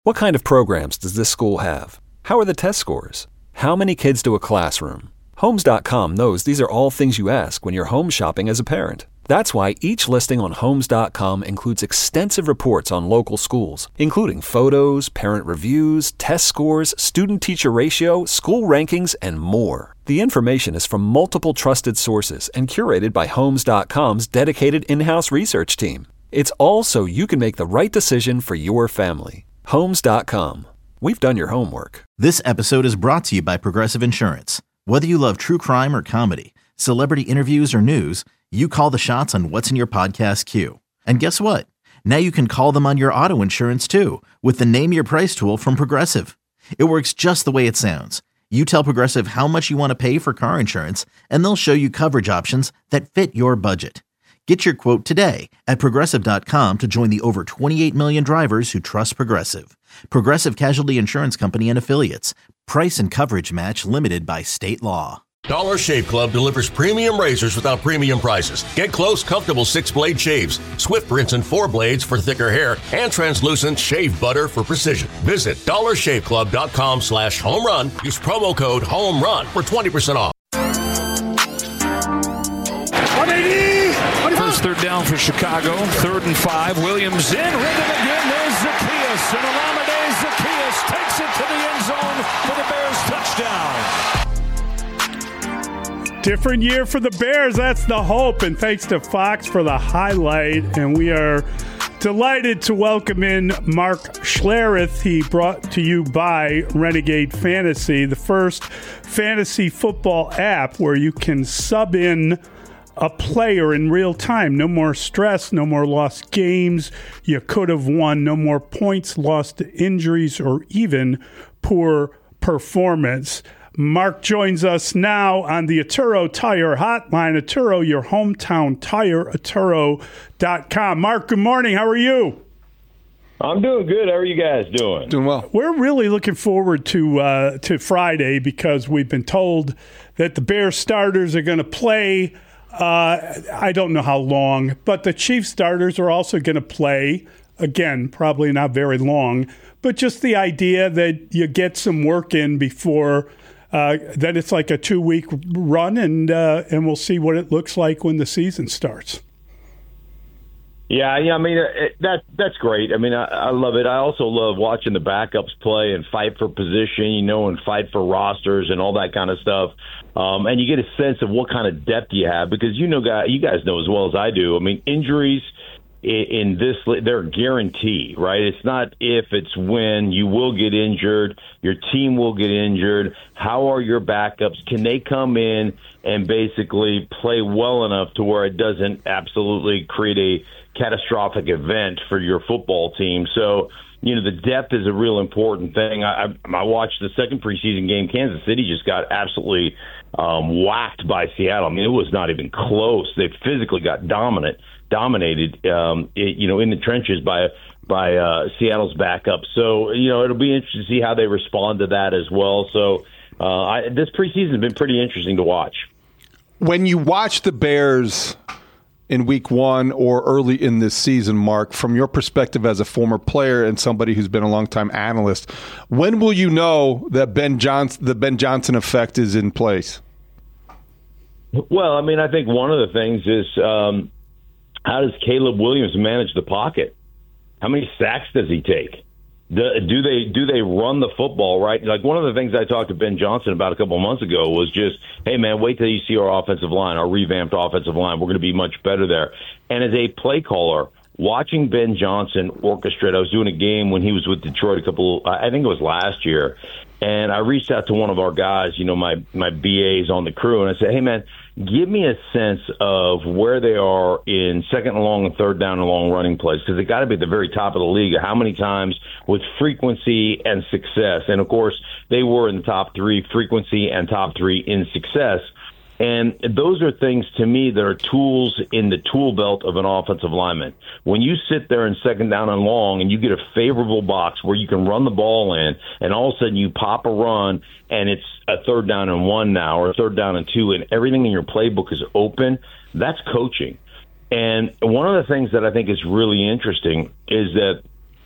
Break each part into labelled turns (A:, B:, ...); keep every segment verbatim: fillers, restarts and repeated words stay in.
A: What kind of programs does this school have? How are the test scores? How many kids do a classroom? Homes dot com knows these are all things you ask when you're home shopping as a parent. That's why each listing on Homes dot com includes extensive reports on local schools, including photos, parent reviews, test scores, student-teacher ratio, school rankings, and more. The information is from multiple trusted sources and curated by Homes dot com's dedicated in-house research team. It's all so you can make the right decision for your family. Homes dot com. We've done your homework.
B: This episode is brought to you by Progressive Insurance. Whether you love true crime or comedy, celebrity interviews or news, you call the shots on what's in your podcast queue. And guess what? Now you can call them on your auto insurance too with the Name Your Price tool from Progressive. It works just the way it sounds. You tell Progressive how much you want to pay for car insurance, and they'll show you coverage options that fit your budget. Get your quote today at Progressive dot com to join the over twenty-eight million drivers who trust Progressive. Progressive Casualty Insurance Company and Affiliates. Price and coverage match limited by state law.
C: Dollar Shave Club delivers premium razors without premium prices. Get close, comfortable six-blade shaves, Swift rinse and four blades for thicker hair, and translucent shave butter for precision. Visit dollar shave club dot com slash home run. Use promo code HOMERUN for twenty percent off.
D: First third down for Chicago. Third and five. Williams in. Rhythm again. There's Zacchaeus. And Olamide Zacchaeus takes it to the end zone for the Bears touchdown.
E: Different year for the Bears. That's the hope. And thanks to Fox for the highlight. And we are delighted to welcome in Mark Schlereth. He brought to you by Renegade Fantasy, the first fantasy football app where you can sub in a player in real time. No more stress, no more lost games you could have won, no more points lost to injuries or even poor performance. Mark joins us now on the Atturo Tire Hotline. Atturo, your hometown tire, Atturo dot com. Mark, good morning. How are you?
F: I'm doing good. How are you guys doing?
G: Doing well.
E: We're really looking forward to uh, to Friday because we've been told that the Bears starters are going to play. Uh, I don't know how long, but the Chiefs starters are also going to play. Again, probably not very long, but just the idea that you get some work in before uh, that it's like a two-week run, and uh, and we'll see what it looks like when the season starts.
F: Yeah, yeah. I mean, it, that that's great. I mean, I, I love it. I also love watching the backups play and fight for position, you know, and fight for rosters and all that kind of stuff. Um, and you get a sense of what kind of depth you have because you know, guys, you guys know as well as I do. I mean, injuries in, in this they're a guarantee, right? It's not if, it's when. You will get injured. Your team will get injured. How are your backups? Can they come in and basically play well enough to where it doesn't absolutely create a catastrophic event for your football team? So, you know, the depth is a real important thing. I, I, I watched the second preseason game. Kansas City just got absolutely um, whacked by Seattle. I mean, it was not even close. They physically got dominant, dominated, um, it, you know, in the trenches by by uh, Seattle's backup. So, you know, it'll be interesting to see how they respond to that as well. So, uh, I, this preseason has been pretty interesting to watch.
G: When you watch the Bears in week one or early in this season, Mark, from your perspective as a former player and somebody who's been a longtime analyst, when will you know that Ben Johnson, the Ben Johnson effect is in place?
F: Well, I mean, I think one of the things is um, how does Caleb Williams manage the pocket? How many sacks does he take? Do, do they do they run the football right? Like one of the things I talked to Ben Johnson about a couple of months ago was just, hey, man, wait till you see our offensive line, our revamped offensive line. We're going to be much better there. And as a play caller, watching Ben Johnson orchestrate, I was doing a game when he was with Detroit a couple, I think it was last year, and I reached out to one of our guys, you know, my, my B As on the crew, and I said, hey, man, give me a sense of where they are in second and long and third down and long running plays, because they got to be at the very top of the league. How many times with frequency and success? And, of course, they were in the top three, frequency and top three in success. And those are things, to me, that are tools in the tool belt of an offensive lineman. When you sit there in second down and long and you get a favorable box where you can run the ball in, and all of a sudden you pop a run and it's a third down and one now or a third down and two, and everything in your playbook is open, that's coaching. And one of the things that I think is really interesting is that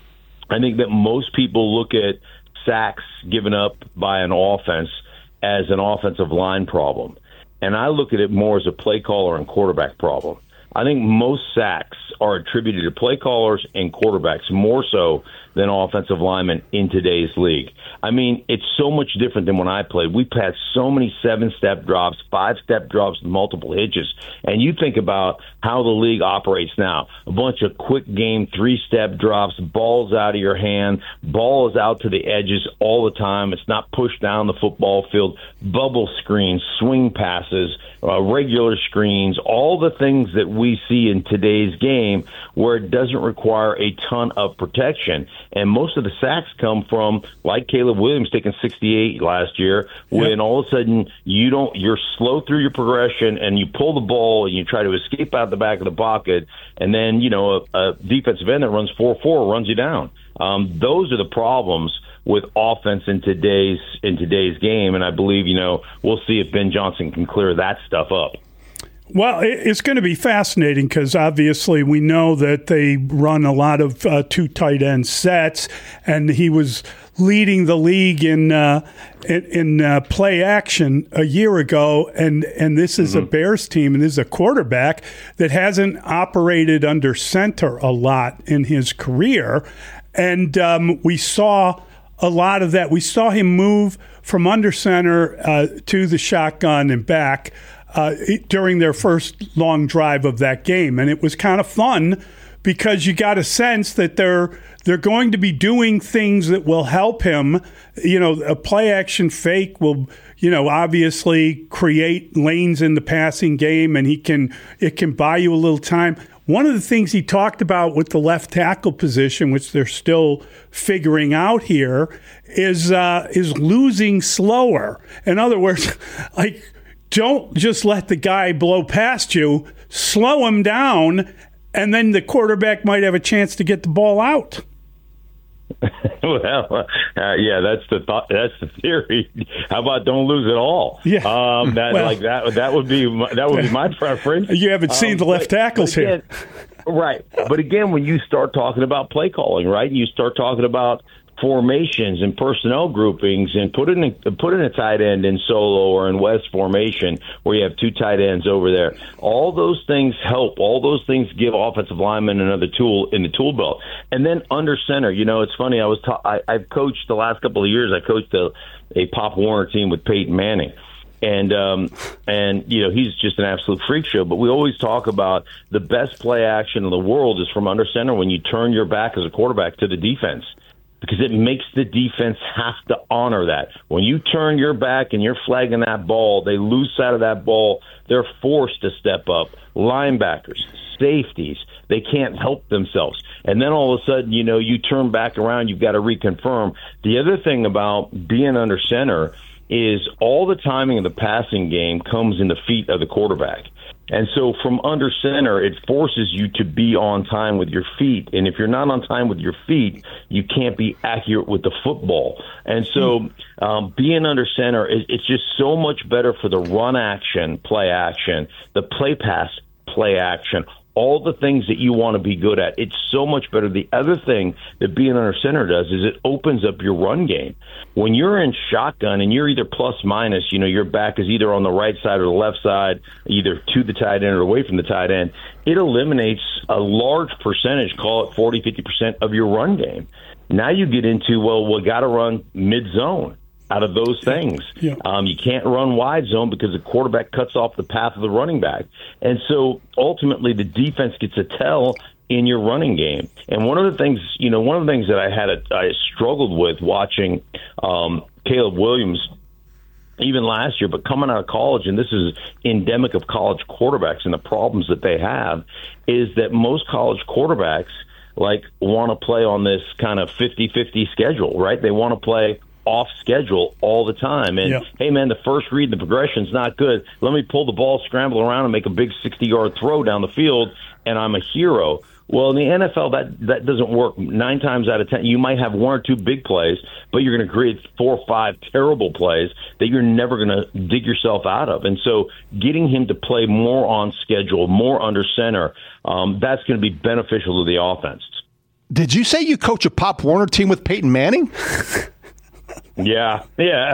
F: I think that most people look at sacks given up by an offense as an offensive line problem. And I look at it more as a play caller and quarterback problem. I think most sacks are attributed to play callers and quarterbacks more so than offensive linemen in today's league. I mean, it's so much different than when I played. We've had so many seven-step drops, five-step drops, multiple hitches. And you think about how the league operates now. A bunch of quick game, three-step drops, balls out of your hand, ball is out to the edges all the time. It's not pushed down the football field. Bubble screens, swing passes, uh, regular screens, all the things that we see in today's game where it doesn't require a ton of protection. And most of the sacks come from, like Caleb Williams taking sixty-eight last year, when yep. all of a sudden you don't, you're slow through your progression and you pull the ball and you try to escape out the back of the pocket, and then, you know, a, a defensive end that runs four four runs you down. Um, those are the problems with offense in today's in today's game, and I believe, you know, we'll see if Ben Johnson can clear that stuff up.
E: Well, it's going to be fascinating because obviously we know that they run a lot of uh, two tight end sets, and he was leading the league in uh, in, in uh, play action a year ago, and and this is mm-hmm. a Bears team, and this is a quarterback that hasn't operated under center a lot in his career, and um, we saw a lot of that. We saw him move from under center uh, to the shotgun and back Uh, during their first long drive of that game. And it was kind of fun because you got a sense that they're they're going to be doing things that will help him. You know, a play action fake will, you know, obviously create lanes in the passing game, and he can it can buy you a little time. One of the things he talked about with the left tackle position, which they're still figuring out here, is uh, is losing slower. In other words, like, don't just let the guy blow past you. Slow him down, and then the quarterback might have a chance to get the ball out.
F: well, uh, yeah, that's the thought, that's the theory. How about don't lose it all?
E: Yeah,
F: um, that,
E: well,
F: like that. That would be my, that would be my preference.
E: You haven't seen um, the left
F: but,
E: tackles
F: but again,
E: here,
F: right? But again, when you start talking about play calling, right, you start talking about formations and personnel groupings, and put in a, put in a tight end in solo or in West formation where you have two tight ends over there. All those things help. All those things give offensive linemen another tool in the tool belt. And then under center, you know, it's funny. I was ta- I, I've coached the last couple of years. I coached a, a Pop Warner team with Peyton Manning. And, um, and you know, he's just an absolute freak show. But we always talk about the best play action in the world is from under center when you turn your back as a quarterback to the defense, because it makes the defense have to honor that. When you turn your back and you're flagging that ball, they lose sight of that ball. They're forced to step up. Linebackers, safeties, they can't help themselves. And then all of a sudden, you know, you turn back around, you've got to reconfirm. The other thing about being under center is all the timing of the passing game comes in the feet of the quarterback. And so from under center, it forces you to be on time with your feet. And if you're not on time with your feet, you can't be accurate with the football. And so um, being under center, it, it's just so much better for the run action, play action, the play pass, play action, all the things that you want to be good at. It's so much better. The other thing that being under center does is it opens up your run game. When you're in shotgun and you're either plus minus, you know, your back is either on the right side or the left side, either to the tight end or away from the tight end, it eliminates a large percentage, call it forty, fifty percent of your run game. Now you get into, well, we got to run mid-zone out of those things. Yeah. Um, you can't run wide zone because the quarterback cuts off the path of the running back. And so ultimately the defense gets a tell in your running game. And one of the things, you know, one of the things that I had, a, I struggled with watching um, Caleb Williams even last year, but coming out of college, and this is endemic of college quarterbacks and the problems that they have, is that most college quarterbacks like want to play on this kind of fifty-fifty schedule, right? They want to play off schedule all the time. And, yep. hey, man, the first read, the progression's not good. Let me pull the ball, scramble around, and make a big sixty-yard throw down the field, and I'm a hero. Well, in the N F L, that, that doesn't work. Nine times out of ten, you might have one or two big plays, but you're going to create four or five terrible plays that you're never going to dig yourself out of. And so getting him to play more on schedule, more under center, um, that's going to be beneficial to the offense.
G: Did you say you coach a Pop Warner team with Peyton Manning?
F: Yeah, yeah.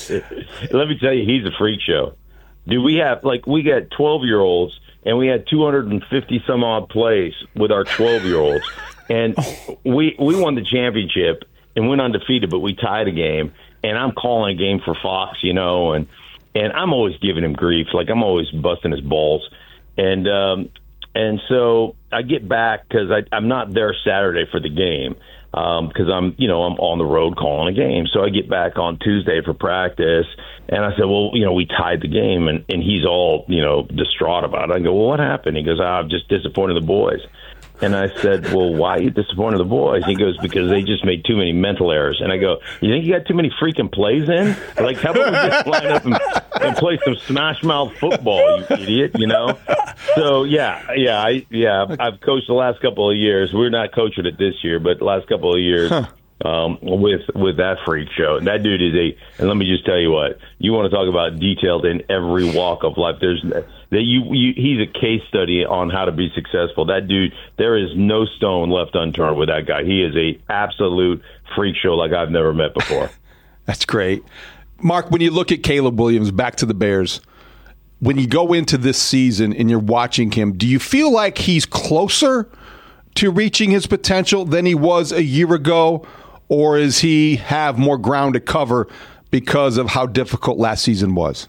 F: Let me tell you, he's a freak show. Dude, we have, like, we got twelve-year-olds, and we had two hundred fifty some odd plays with our twelve-year-olds. And we we won the championship and went undefeated, but we tied a game. And I'm calling a game for Fox, you know, and, and I'm always giving him grief. Like, I'm always busting his balls. And um, and so I get back because I'm not there Saturday for the game. Because um, I'm, you know, I'm on the road calling a game. So I get back on Tuesday for practice, and I said, well, you know, we tied the game, and, and he's all, you know, distraught about it. I go, well, what happened? He goes, oh, I'm just disappointed in the boys. And I said, well, why are you disappointed in the boys? He goes, because they just made too many mental errors. And I go, you think you got too many freaking plays in? Like, how about we just line up and, and play some smash mouth football, you idiot, you know? So, yeah, yeah, I, yeah, I've coached the last couple of years. We're not coaching it this year, but the last couple of years huh. um, with with that freak show. That dude is a, and let me just tell you what, you want to talk about detailed in every walk of life. There's that you, you he's a case study on how to be successful. That dude, there is no stone left unturned with that guy. He is a absolute freak show like I've never met before.
G: That's great. Mark, when you look at Caleb Williams, back to the Bears, when you go into this season and you're watching him, do you feel like he's closer to reaching his potential than he was a year ago, or does he have more ground to cover because of how difficult last season was?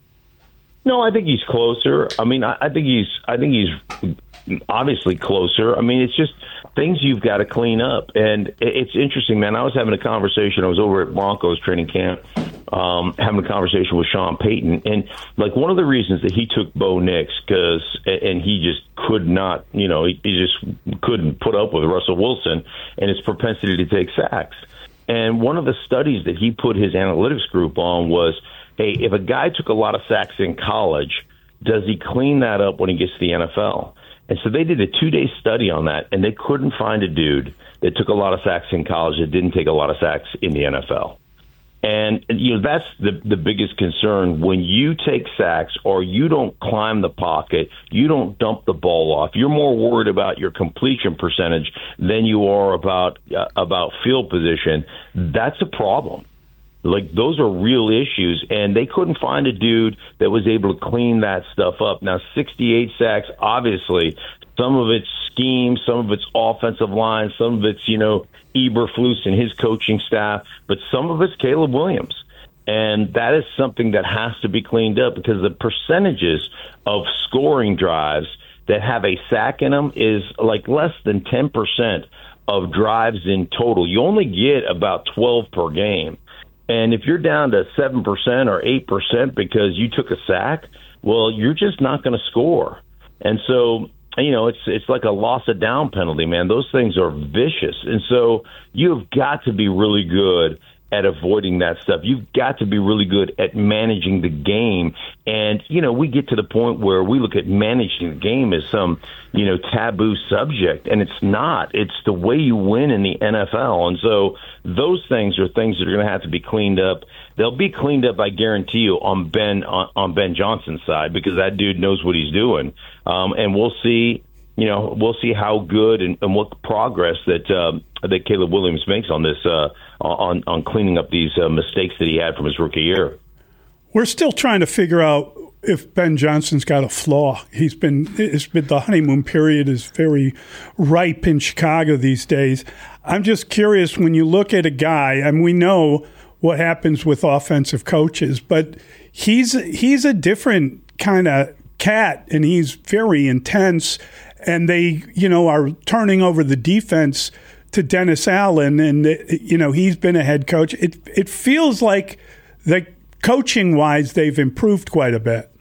F: No, I think he's closer. I mean, I, I think he's I think he's obviously closer. I mean, it's just things you've got to clean up. And it, it's interesting, man. I was having a conversation. I was over at Broncos training camp um, having a conversation with Sean Payton. And, like, one of the reasons that he took Bo Nix, because and he just could not, you know, he, he just couldn't put up with Russell Wilson and his propensity to take sacks. And one of the studies that he put his analytics group on was, hey, if a guy took a lot of sacks in college, does he clean that up when he gets to the N F L? And so they did a two-day study on that, and they couldn't find a dude that took a lot of sacks in college that didn't take a lot of sacks in the N F L. And, you know, that's the the biggest concern. When you take sacks or you don't climb the pocket, you don't dump the ball off, you're more worried about your completion percentage than you are about uh, about field position. That's a problem. Like, those are real issues, and they couldn't find a dude that was able to clean that stuff up. Now, sixty-eight sacks, obviously, some of it's scheme, some of it's offensive line, some of it's, you know, Eberflus and his coaching staff, but some of it's Caleb Williams. And that is something that has to be cleaned up, because the percentages of scoring drives that have a sack in them is like less than ten percent of drives in total. You only get about twelve per game. And if you're down to seven percent or eight percent because you took a sack, well, you're just not going to score. And so, you know, it's it's like a loss of down penalty, man. Those things are vicious. And so you've got to be really good at avoiding that stuff. You've got to be really good at managing the game. And, you know, we get to the point where we look at managing the game as some, you know, taboo subject, and it's not. It's the way you win in the N F L. And so those things are things that are going to have to be cleaned up. They'll be cleaned up, I guarantee you, on Ben on, on Ben Johnson's side, because that dude knows what he's doing. Um, and we'll see, you know, we'll see how good and, and what progress that uh, that Caleb Williams makes on this uh, on on cleaning up these uh, mistakes that he had from his rookie year.
E: We're still trying to figure out if Ben Johnson's got a flaw. He's been, it's been the honeymoon period is very ripe in Chicago these days. I'm just curious, when you look at a guy, and we know what happens with offensive coaches, but he's he's a different kind of cat, and he's very intense. And they, you know, are turning over the defense to Dennis Allen, and you know he's been a head coach. It it feels like that coaching wise they've improved quite a bit.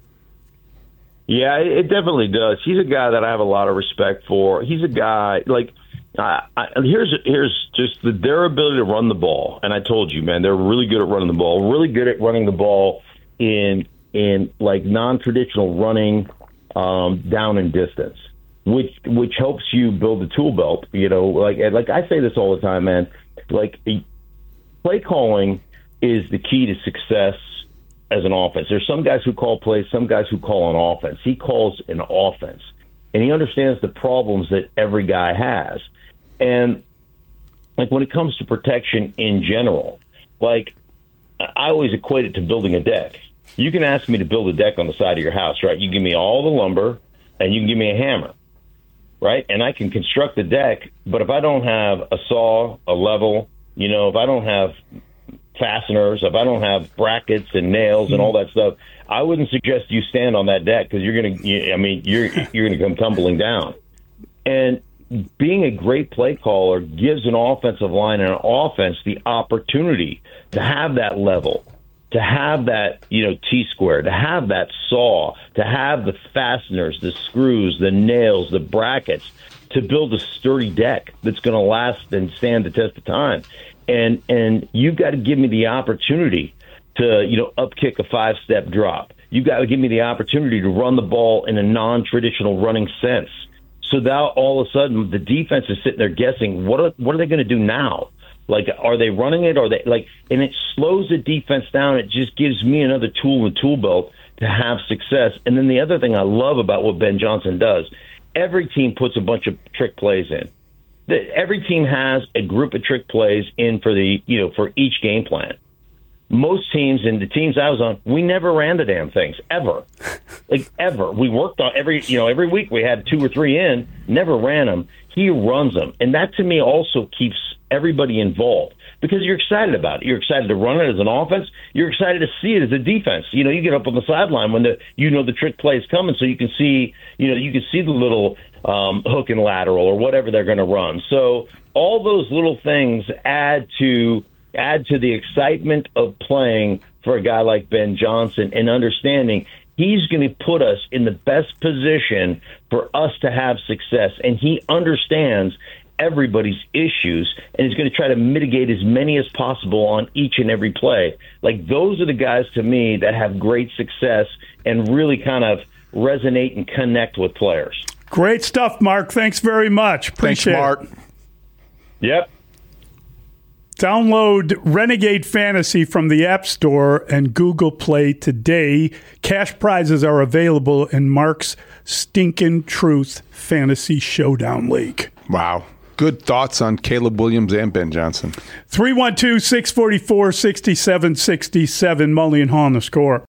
F: Yeah, it definitely does. He's a guy that I have a lot of respect for. He's a guy like I, I, here's here's just the, their ability to run the ball. And I told you, man, they're really good at running the ball. Really good at running the ball in in like non-traditional running um, down and distance, which which helps you build the tool belt. You know, like like I say this all the time, man. Like, play calling is the key to success as an offense. There's some guys who call plays, some guys who call an offense. He calls an offense, and he understands the problems that every guy has. And like when it comes to protection in general, like I always equate it to building a deck. You can ask me to build a deck on the side of your house, right? You give me all the lumber and you can give me a hammer, right? And I can construct the deck, but if I don't have a saw, a level, you know, if I don't have fasteners, if I don't have brackets and nails and all that stuff, I wouldn't suggest you stand on that deck because you're going to, I mean, you're you're going to come tumbling down. And being a great play caller gives an offensive line and an offense the opportunity to have that level, to have that, you know, T-square, to have that saw, to have the fasteners, the screws, the nails, the brackets, to build a sturdy deck that's going to last and stand the test of time. And and you've got to give me the opportunity to, you know, up kick a five-step drop. You've got to give me the opportunity to run the ball in a non-traditional running sense. So now all of a sudden the defense is sitting there guessing, what are, what are they going to do now? Like, are they running it? Or are they like, and it slows the defense down. It just gives me another tool in the tool belt to have success. And then the other thing I love about what Ben Johnson does, every team puts a bunch of trick plays in. Every team has a group of trick plays in for the, you know, for each game plan. Most teams, and the teams I was on, we never ran the damn things, ever. Like, ever. We worked on every, you know, every week we had two or three in, never ran them. He runs them. And that, to me, also keeps everybody involved because you're excited about it. You're excited to run it as an offense. You're excited to see it as a defense. You know, you get up on the sideline when the, you know, the trick play is coming, so you can see, you know, you can see the little um, hook and lateral or whatever they're going to run. So all those little things add to add to the excitement of playing for a guy like Ben Johnson and understanding he's going to put us in the best position for us to have success. And he understands everybody's issues and he's going to try to mitigate as many as possible on each and every play. Like, those are the guys to me that have great success and really kind of resonate and connect with players.
E: Great stuff, Mark. Thanks very much. Appreciate
G: Thanks, Mark.
E: it.
F: Yep.
E: Download Renegade Fantasy from the App Store and Google Play today. Cash prizes are available in Mark's Stinkin' Truth Fantasy Showdown League.
G: Wow. Good thoughts on Caleb Williams and Ben Johnson.
E: three one two, six four four, six seven six seven. Mully and Haw on the score.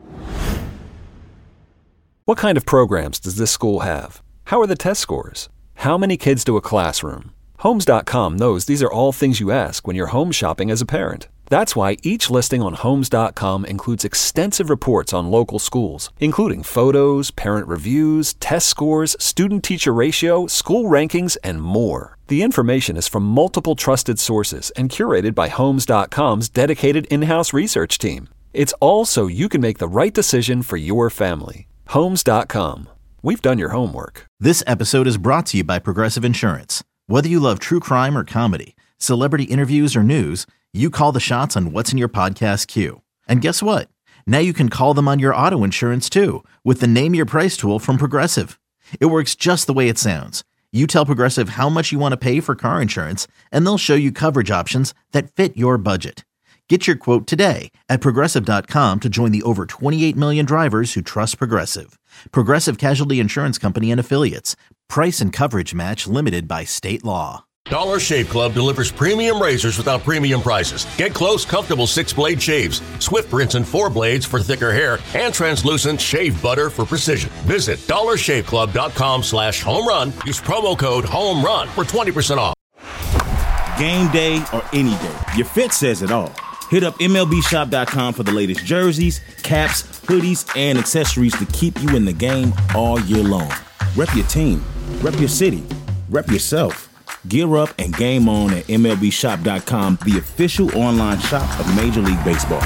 A: What kind of programs does this school have? How are the test scores? How many kids do a classroom? Homes dot com knows these are all things you ask when you're home shopping as a parent. That's why each listing on Homes dot com includes extensive reports on local schools, including photos, parent reviews, test scores, student-teacher ratio, school rankings, and more. The information is from multiple trusted sources and curated by Homes dot com's dedicated in-house research team. It's all so you can make the right decision for your family. Homes dot com. We've done your homework.
B: This episode is brought to you by Progressive Insurance. Whether you love true crime or comedy, celebrity interviews or news, you call the shots on what's in your podcast queue. And guess what? Now you can call them on your auto insurance too with the Name Your Price tool from Progressive. It works just the way it sounds. You tell Progressive how much you want to pay for car insurance, and they'll show you coverage options that fit your budget. Get your quote today at Progressive dot com to join the over twenty-eight million drivers who trust Progressive. Progressive Casualty Insurance Company and Affiliates. Price and coverage match limited by state law.
C: Dollar Shave Club delivers premium razors without premium prices. Get close, comfortable six-blade shaves, Swift rinse and four blades for thicker hair, and translucent shave butter for precision. Visit dollar shave club dot com slash home run. Use promo code HOMERUN for twenty percent off.
H: Game day or any day, your fit says it all. Hit up M L B shop dot com for the latest jerseys, caps, hoodies, and accessories to keep you in the game all year long. Rep your team, rep your city, rep yourself. Gear up and game on at M L B shop dot com, the official online shop of Major League Baseball.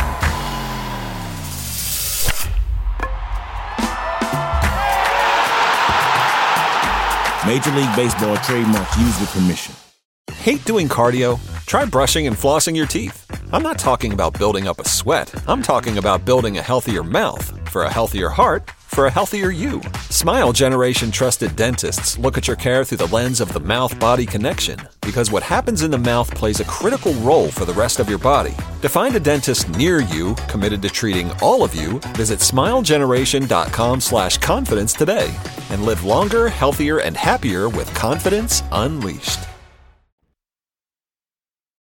H: Major League Baseball trademarks used with permission.
A: Hate doing cardio? Try brushing and flossing your teeth. I'm not talking about building up a sweat. I'm talking about building a healthier mouth for a healthier heart for a healthier you. Smile Generation trusted dentists look at your care through the lens of the mouth-body connection because what happens in the mouth plays a critical role for the rest of your body. To find a dentist near you committed to treating all of you, visit smile generation dot com slash confidence today and live longer, healthier, and happier with confidence unleashed.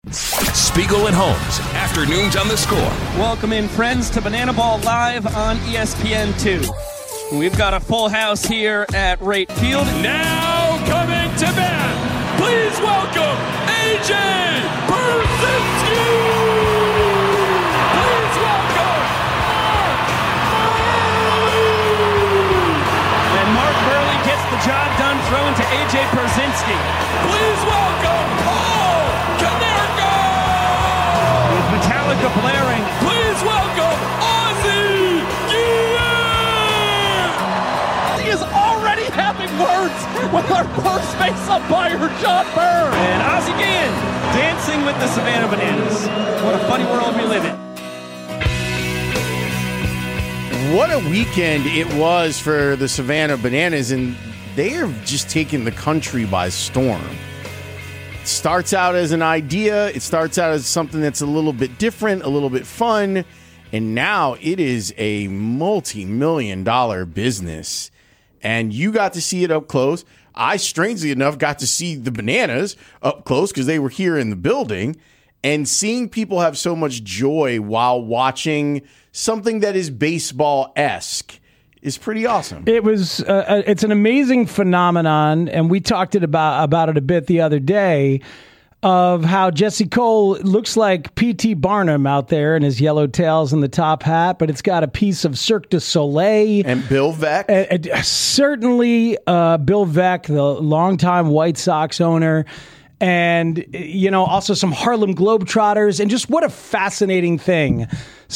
I: Spiegel and Holmes, afternoons on The Score.
J: Welcome in, friends, to Banana Ball Live on E S P N two. We've got a full house here at Wright Field.
D: Now coming to bat, please welcome A J Pierzynski. Please welcome Mark Buehrle.
J: And Mark Buehrle gets the job done, throwing to A J Pierzynski.
D: Please welcome Paul Konerko.
J: With Metallica blaring.
D: Please welcome Ozzie Guillen.
J: He is already having words with our first base umpire, John Byrne. And Ozzie Guillen dancing with the Savannah Bananas. What a funny world we live in.
K: What a weekend it was for the Savannah Bananas, and they have just taken the country by storm. It starts out as an idea. It starts out as something that's a little bit different, a little bit fun, and now it is a multi-million dollar business. And you got to see it up close. I, strangely enough, got to see the Bananas up close because they were here in the building. And seeing people have so much joy while watching something that is baseball-esque is pretty awesome.
L: It was. Uh, it's an amazing phenomenon, and we talked it about about it a bit the other day. Of how Jesse Cole looks like P T Barnum out there in his yellow tails and the top hat, but it's got a piece of Cirque du Soleil.
K: And Bill Veeck.
L: And, and certainly uh, Bill Veeck, the longtime White Sox owner. And, you know, also some Harlem Globetrotters. And just what a fascinating thing.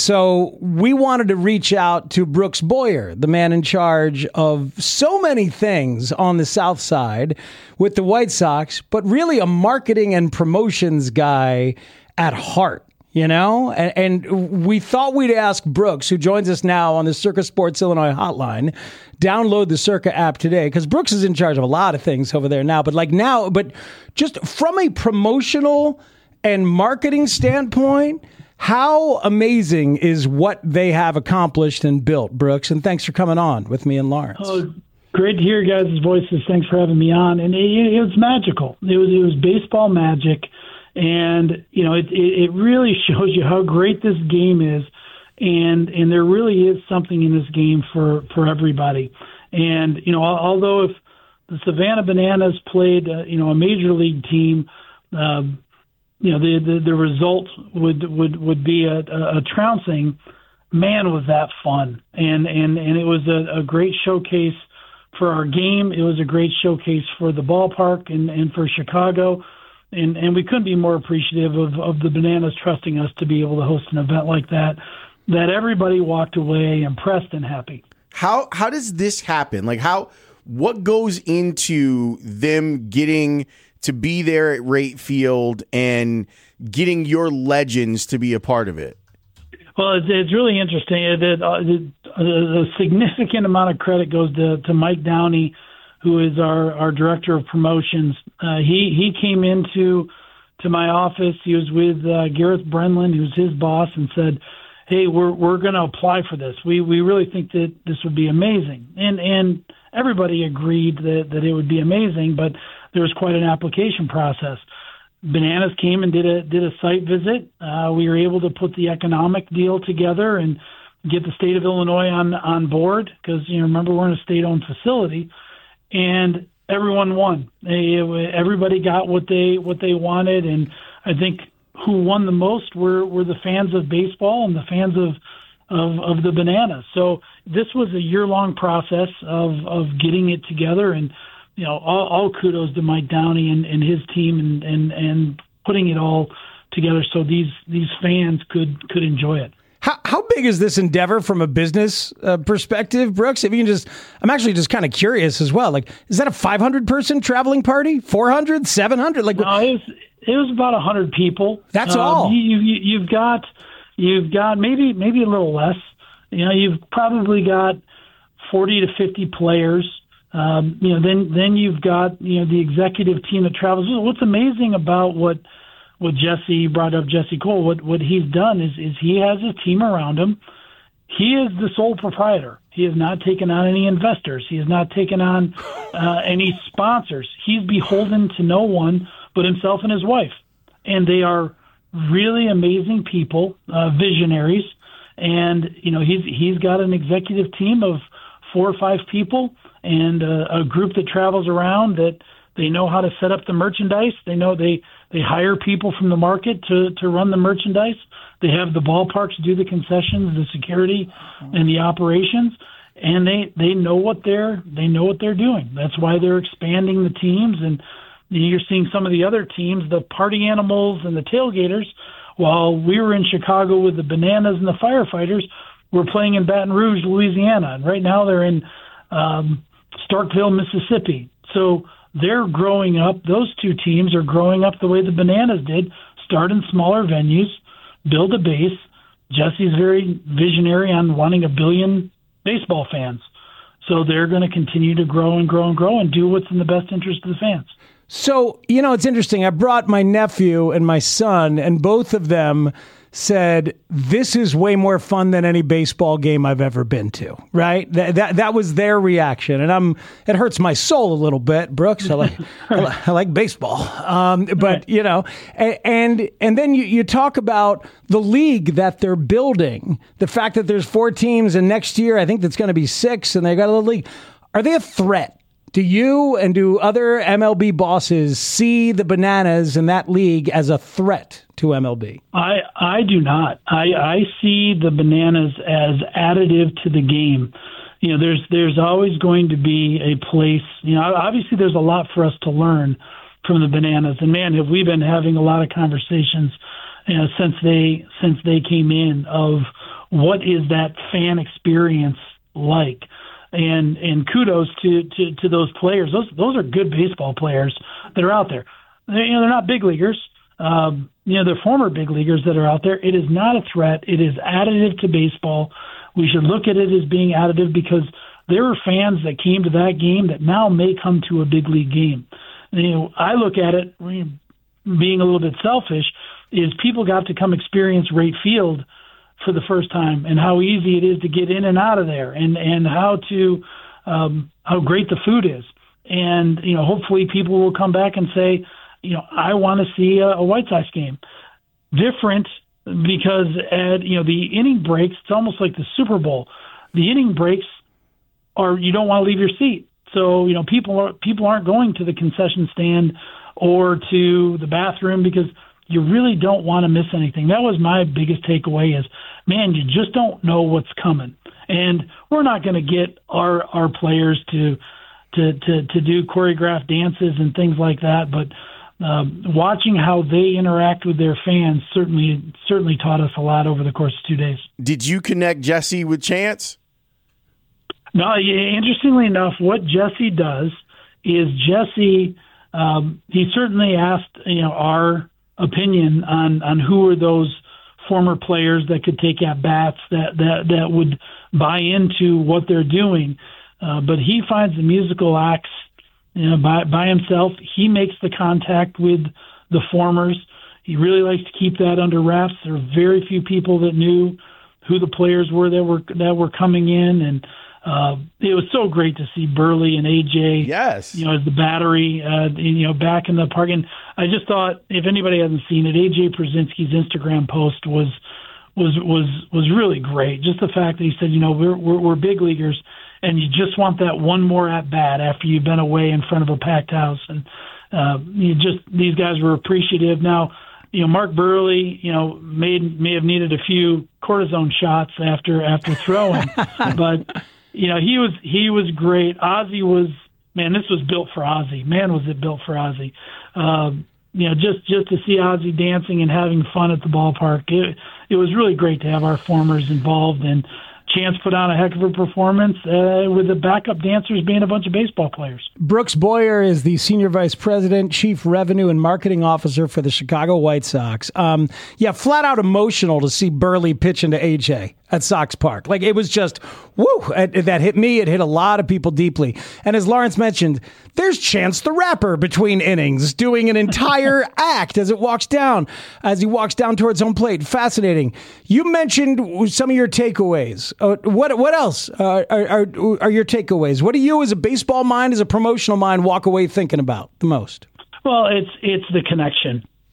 L: So we wanted to reach out to Brooks Boyer, the man in charge of so many things on the South Side with the White Sox, but really a marketing and promotions guy at heart. You know, and, and we thought we'd ask Brooks, who joins us now on the Circa Sports Illinois hotline. Download the Circa app today, because Brooks is in charge of a lot of things over there now. But like now, but just from a promotional and marketing standpoint, how amazing is what they have accomplished and built, Brooks? And thanks for coming on with me and Lawrence.
M: Oh, great to hear your guys' voices. Thanks for having me on. And it, it was magical. It was it was baseball magic. And, you know, it, it it really shows you how great this game is. And and there really is something in this game for, for everybody. And, you know, although if the Savannah Bananas played, uh, you know, a major league team, um, you know, the, the, the result would, would, would be a, a, a trouncing. Man, was that fun. And, and, and it was a, a great showcase for our game. It was a great showcase for the ballpark and, and for Chicago. And and we couldn't be more appreciative of, of the Bananas trusting us to be able to host an event like that, that everybody walked away impressed and happy.
K: How how does this happen? Like, how what goes into them getting to be there at Wright Field and getting your legends to be a part of it?
M: Well, it's, it's really interesting. It, it, uh, it, a significant amount of credit goes to, to Mike Downey, who is our, our director of promotions. Uh, he he came into to my office. He was with uh, Gareth Brennan, who's his boss, and said, "Hey, we're we're going to apply for this. We we really think that this would be amazing." And and everybody agreed that, that it would be amazing, but there was quite an application process. Bananas came and did a did a site visit. Uh, we were able to put the economic deal together and get the state of Illinois on on board, because you know remember we're in a state-owned facility. And everyone won. They, everybody got what they what they wanted, and I think who won the most were, were the fans of baseball and the fans of, of of the Bananas. So this was a year long process of of getting it together, and you know all, all kudos to Mike Downey and, and his team and, and, and putting it all together so these these fans could could enjoy it.
L: How how big is this endeavor from a business uh, perspective, Brooks? If you can just, I'm actually just kind of curious as well. Like, is that a five hundred person traveling party? four hundred, seven hundred? Like,
M: no, it was it was about one hundred people.
L: That's
M: uh,
L: all.
M: You, you you've got you've got maybe maybe a little less. You know, you've probably got forty to fifty players. Um, you know, then then you've got you know the executive team that travels. What's amazing about what what Jesse brought up, Jesse Cole, what what he's done is is he has a team around him. He is the sole proprietor. He has not taken on any investors. He has not taken on uh, any sponsors. He's beholden to no one but himself and his wife, and they are really amazing people, uh, visionaries, and you know he's he's got an executive team of four or five people and uh, a group that travels around that they know how to set up the merchandise. They know they they hire people from the market to to run the merchandise. They have the ballparks do the concessions, the security, and the operations, and they they know what they're they know what they're doing. That's why they're expanding the teams, and you're seeing some of the other teams, the party animals and the tailgaters. While we were in Chicago with the Bananas and the Firefighters, we're playing in Baton Rouge, Louisiana, and right now they're in um, Starkville, Mississippi. So they're growing up. Those two teams are growing up the way the Bananas did. Start in smaller venues, build a base. Jesse's very visionary on wanting a billion baseball fans. So they're going to continue to grow and grow and grow and do what's in the best interest of the fans.
L: So, you know, it's interesting. I brought my nephew and my son, and both of them said, this is way more fun than any baseball game I've ever been to, right? That that, that was their reaction. And I'm it hurts my soul a little bit, Brooks. I like, I, like I like baseball. Um, but, you know, and and, and then you, you talk about the league that they're building, the fact that there's four teams, and next year I think that's going to be six, and they got a little league. Are they a threat? Do you and do other M L B bosses see the Bananas in that league as a threat to M L B?
M: I I do not. I, I see the Bananas as additive to the game. You know, there's there's always going to be a place. You know, obviously there's a lot for us to learn from the Bananas, and man, have we been having a lot of conversations, you know, since they since they came in of what is that fan experience like. And and kudos to, to, to those players. Those those are good baseball players that are out there. They're, you know, they're not big leaguers. Um, you know, they're former big leaguers that are out there. It is not a threat. It is additive to baseball. We should look at it as being additive because there are fans that came to that game that now may come to a big league game. And, you know, I look at it, being a little bit selfish, is people got to come experience Wright Field for the first time, and how easy it is to get in and out of there, and and how to um, how great the food is, and you know hopefully people will come back and say, you know, I want to see a, a White Sox game. Different because at you know the inning breaks, it's almost like the Super Bowl. The inning breaks are you don't want to leave your seat, so you know people are people aren't going to the concession stand or to the bathroom because you really don't want to miss anything. That was my biggest takeaway is, man, you just don't know what's coming. And we're not going to get our our players to, to to to do choreographed dances and things like that, but um, watching how they interact with their fans certainly certainly taught us a lot over the course of two days.
K: Did you connect Jesse with Chance?
M: No, interestingly enough, what Jesse does is Jesse, um, he certainly asked, you know, our opinion on, on who are those former players that could take at bats that, that, that would buy into what they're doing. Uh, but he finds the musical acts, you know, by, by himself. He makes the contact with the formers. He really likes to keep that under wraps. There are very few people that knew who the players were that were, that were coming in. And, Uh, it was so great to see Burley and A J,
K: yes,
M: you know, as the battery, uh, you know, back in the park. And I just thought, if anybody hasn't seen it, A J Przinsky's Instagram post was was was was really great. Just the fact that he said, you know, we're we're, we're big leaguers, and you just want that one more at bat after you've been away in front of a packed house. And uh, you just these guys were appreciative. Now, you know, Mark Burley, you know, may may have needed a few cortisone shots after after throwing, but. You know, he was he was great. Ozzie was, man, this was built for Ozzie. Man, was it built for Ozzie. Um, you know, just, just to see Ozzie dancing and having fun at the ballpark, it, it was really great to have our formers involved. And Chance put on a heck of a performance uh, with the backup dancers being a bunch of baseball players.
L: Brooks Boyer is the Senior Vice President, Chief Revenue and Marketing Officer for the Chicago White Sox. Um, yeah, flat out emotional to see Burley pitch into A J at Sox Park. Like, it was just, woo, it, that hit me. It hit a lot of people deeply. And as Lawrence mentioned, there's Chance the Rapper between innings doing an entire act as it walks down, as he walks down towards home plate. Fascinating. You mentioned some of your takeaways. Uh, what what else uh, are, are, are your takeaways? What do you as a baseball mind, as a promotional mind, walk away thinking about the most?
M: Well, it's it's the connection.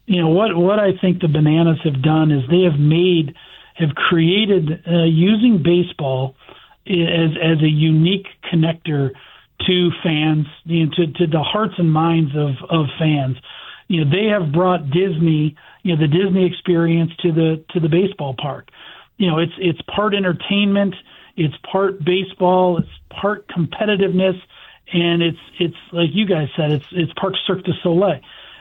M: you know, what, what I think the Bananas have done is they have made, have created, uh, using baseball as, as a unique connector to fans, you know, to, to the hearts and minds of, of fans. You know, they have brought Disney, you know, the Disney experience to the, to the baseball park. You know, it's, it's part entertainment, it's part baseball, it's part competitiveness, and it's, it's like you guys said, it's, it's part Cirque du Soleil.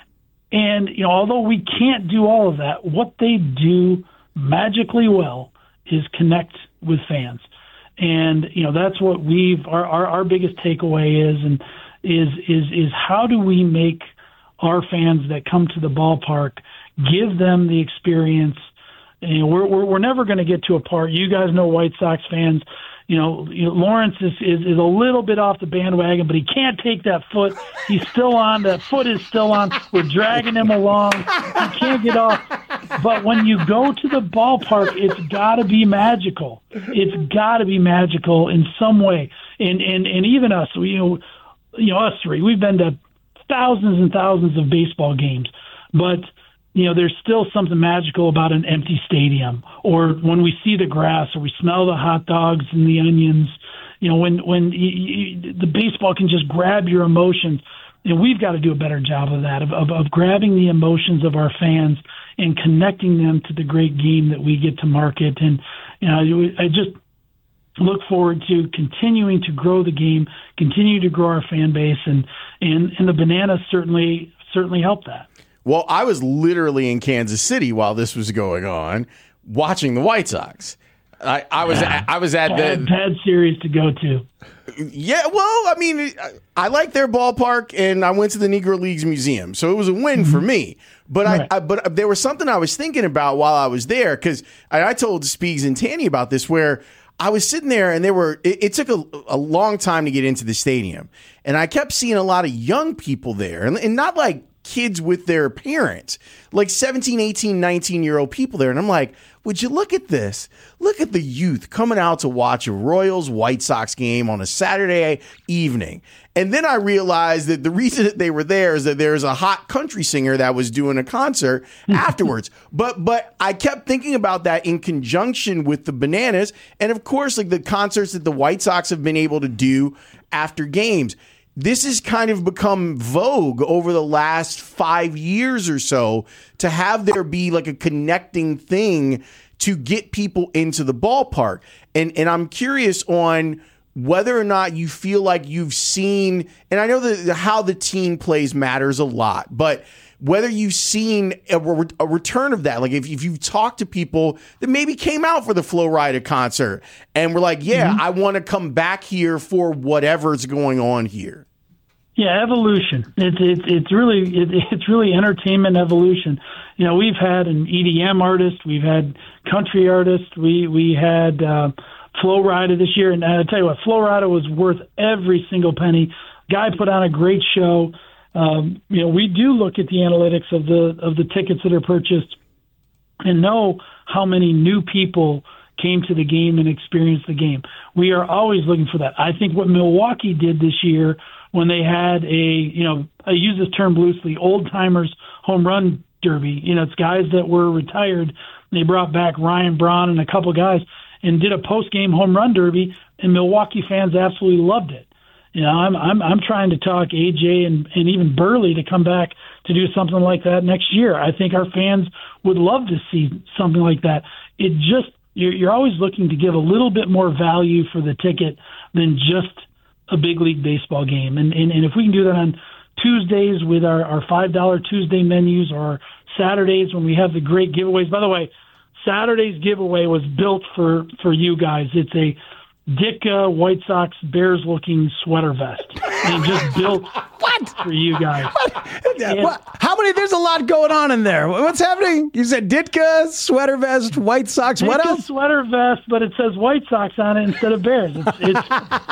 M: And, you know, although we can't do all of that, what they do magically well is connect with fans. And, you know, that's what we've, our, our, our biggest takeaway is, and is, is, is how do we make our fans that come to the ballpark, give them the experience. You know, we're, we're, we're never going to get to a part, you guys know White Sox fans, you know, you know Lawrence is, is, is a little bit off the bandwagon, but he can't take that foot. He's still on. That foot is still on. We're dragging him along. He can't get off. But when you go to the ballpark, it's got to be magical. It's got to be magical in some way. And and and even us, you know, you know, us three, we've been to thousands and thousands of baseball games, but you know, there's still something magical about an empty stadium, or when we see the grass, or we smell the hot dogs and the onions. You know, when when you, you, the baseball can just grab your emotions, and we've got to do a better job of that, of, of of grabbing the emotions of our fans and connecting them to the great game that we get to market. And you know, I just look forward to continuing to grow the game, continue to grow our fan base, and and and the Bananas certainly certainly help that.
K: Well, I was literally in Kansas City while this was going on, watching the White Sox. I, I was yeah. I was at
M: bad,
K: the
M: bad series to go to.
K: Yeah, well, I mean, I like their ballpark, and I went to the Negro Leagues Museum, so it was a win mm-hmm. for me. But right. I, I but there was something I was thinking about while I was there, because I, I told Speegs and Tanny about this, where I was sitting there, and there were it, it took a, a long time to get into the stadium, and I kept seeing a lot of young people there, and, and not like kids with their parents, like seventeen, eighteen, nineteen year old people there. And I'm like, would you look at this? Look at the youth coming out to watch a Royals White Sox game on a Saturday evening. And then I realized that the reason that they were there is that there's a hot country singer that was doing a concert afterwards. But but I kept thinking about that in conjunction with the Bananas. And of course, like the concerts that the White Sox have been able to do after games. This has kind of become vogue over the last five years or so to have there be like a connecting thing to get people into the ballpark. And and I'm curious on whether or not you feel like you've seen, and I know that how the team plays matters a lot, but whether you've seen a, re- a return of that. Like if, if you've talked to people that maybe came out for the Flo Rida concert and were like, yeah, mm-hmm. I want to come back here for whatever's going on here.
M: Yeah, evolution. It's it's it's really it, it's really entertainment evolution. You know, we've had an E D M artist, we've had country artists, we we had uh, Flo Rida this year, and I tell you what, Flo Rida was worth every single penny. Guy put on a great show. Um, you know, we do look at the analytics of the of the tickets that are purchased and know how many new people came to the game and experienced the game. We are always looking for that. I think what Milwaukee did this year when they had a, you know, I use this term loosely, old-timers home run derby. You know, it's guys that were retired. They brought back Ryan Braun and a couple guys and did a post-game home run derby, and Milwaukee fans absolutely loved it. You know, I'm I'm I'm trying to talk A J and, and even Burley to come back to do something like that next year. I think our fans would love to see something like that. It just, you're, you're always looking to give a little bit more value for the ticket than just a big league baseball game. And, and, and if we can do that on Tuesdays with our, our five dollar Tuesday menus, or Saturdays when we have the great giveaways. By the way, Saturday's giveaway was built for, for you guys. It's a Ditka White Sox Bears-looking sweater vest. And just built
L: what?
M: for you guys.
L: Yeah, what? How many? There's a lot going on in there. What's happening? You said Ditka sweater vest, White Sox.
M: Ditka
L: what else?
M: Sweater vest, but it says White Sox on it instead of Bears. It's, it's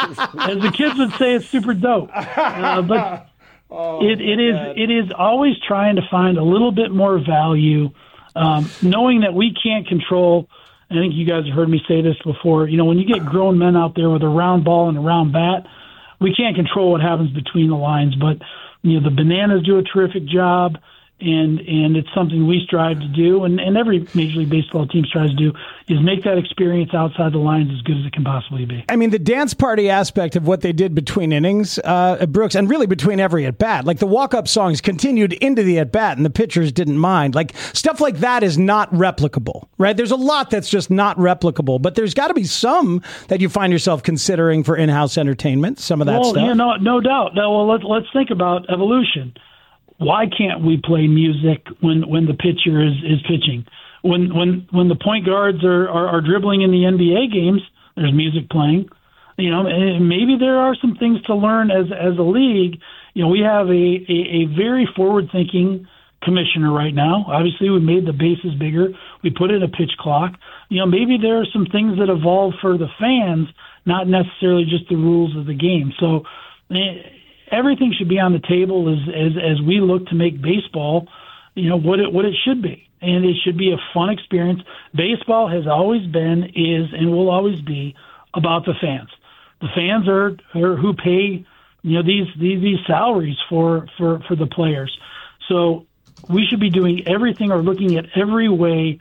M: as the kids would say, it's super dope. Uh, but oh, it, it is God. it is always trying to find a little bit more value, um, knowing that we can't control. I think you guys have heard me say this before. You know, when you get grown men out there with a round ball and a round bat, we can't control what happens between the lines. But, you know, the Bananas do a terrific job, And and it's something we strive to do, and, and every Major League Baseball team strives to do, is make that experience outside the lines as good as it can possibly be.
L: I mean, the dance party aspect of what they did between innings, uh, Brooks, and really between every at-bat, like the walk-up songs continued into the at-bat, and the pitchers didn't mind. Like, stuff like that is not replicable, right? There's a lot that's just not replicable, but there's got to be some that you find yourself considering for in-house entertainment, some of that
M: well,
L: stuff.
M: Yeah, no, no doubt. Now, well, let's, let's think about evolution. Why can't we play music when, when the pitcher is, is pitching? When when when the point guards are, are, are dribbling in the N B A games, there's music playing. You know, and maybe there are some things to learn as as a league. You know, we have a, a, a very forward-thinking commissioner right now. Obviously, we made the bases bigger. We put in a pitch clock. You know, maybe there are some things that evolve for the fans, not necessarily just the rules of the game. So everything should be on the table as, as as we look to make baseball, you know, what it what it should be, and it should be a fun experience. Baseball has always been, is, and will always be about the fans. The fans are, are who pay, you know, these these, these salaries for, for, for the players. So we should be doing everything or looking at every way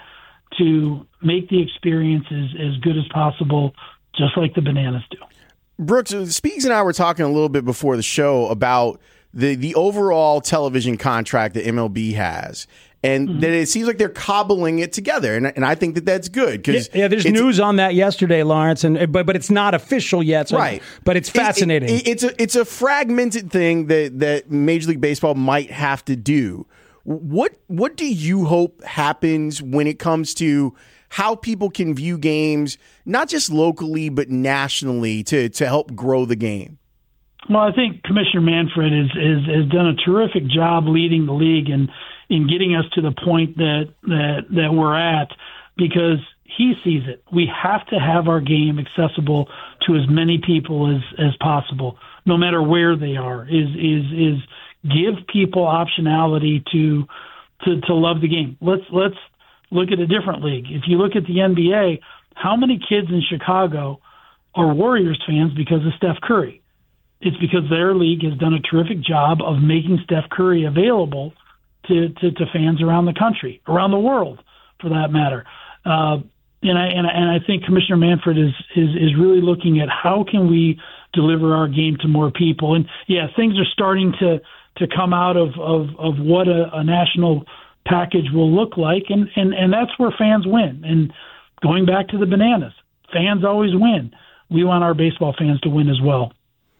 M: to make the experience as, as good as possible, just like the Bananas do.
K: Brooks, Speaks and I were talking a little bit before the show about the, the overall television contract that M L B has, and mm-hmm. that it seems like they're cobbling it together, and, and I think that that's good. Cause
L: yeah, yeah, there's news on that yesterday, Lawrence, and but but it's not official yet, so,
K: right?
L: But it's fascinating.
K: It, it, it's a it's a fragmented thing that, that Major League Baseball might have to do. What what do you hope happens when it comes to how people can view games, not just locally, but nationally, to, to help grow the game?
M: Well, I think Commissioner Manfred is, is, has done a terrific job leading the league and in getting us to the point that, that, that we're at, because he sees it. We have to have our game accessible to as many people as, as possible, no matter where they are, is, is, is give people optionality to, to, to love the game. Let's, let's, look at a different league. If you look at the N B A, how many kids in Chicago are Warriors fans because of Steph Curry? It's because their league has done a terrific job of making Steph Curry available to, to, to fans around the country, around the world, for that matter. Uh, and I and I, and I think Commissioner Manfred is, is is really looking at how can we deliver our game to more people. And yeah, things are starting to to come out of of, of what a, a national package will look like, and, and, and that's where fans win. And going back to the Bananas, fans always win. We want our baseball fans to win as well.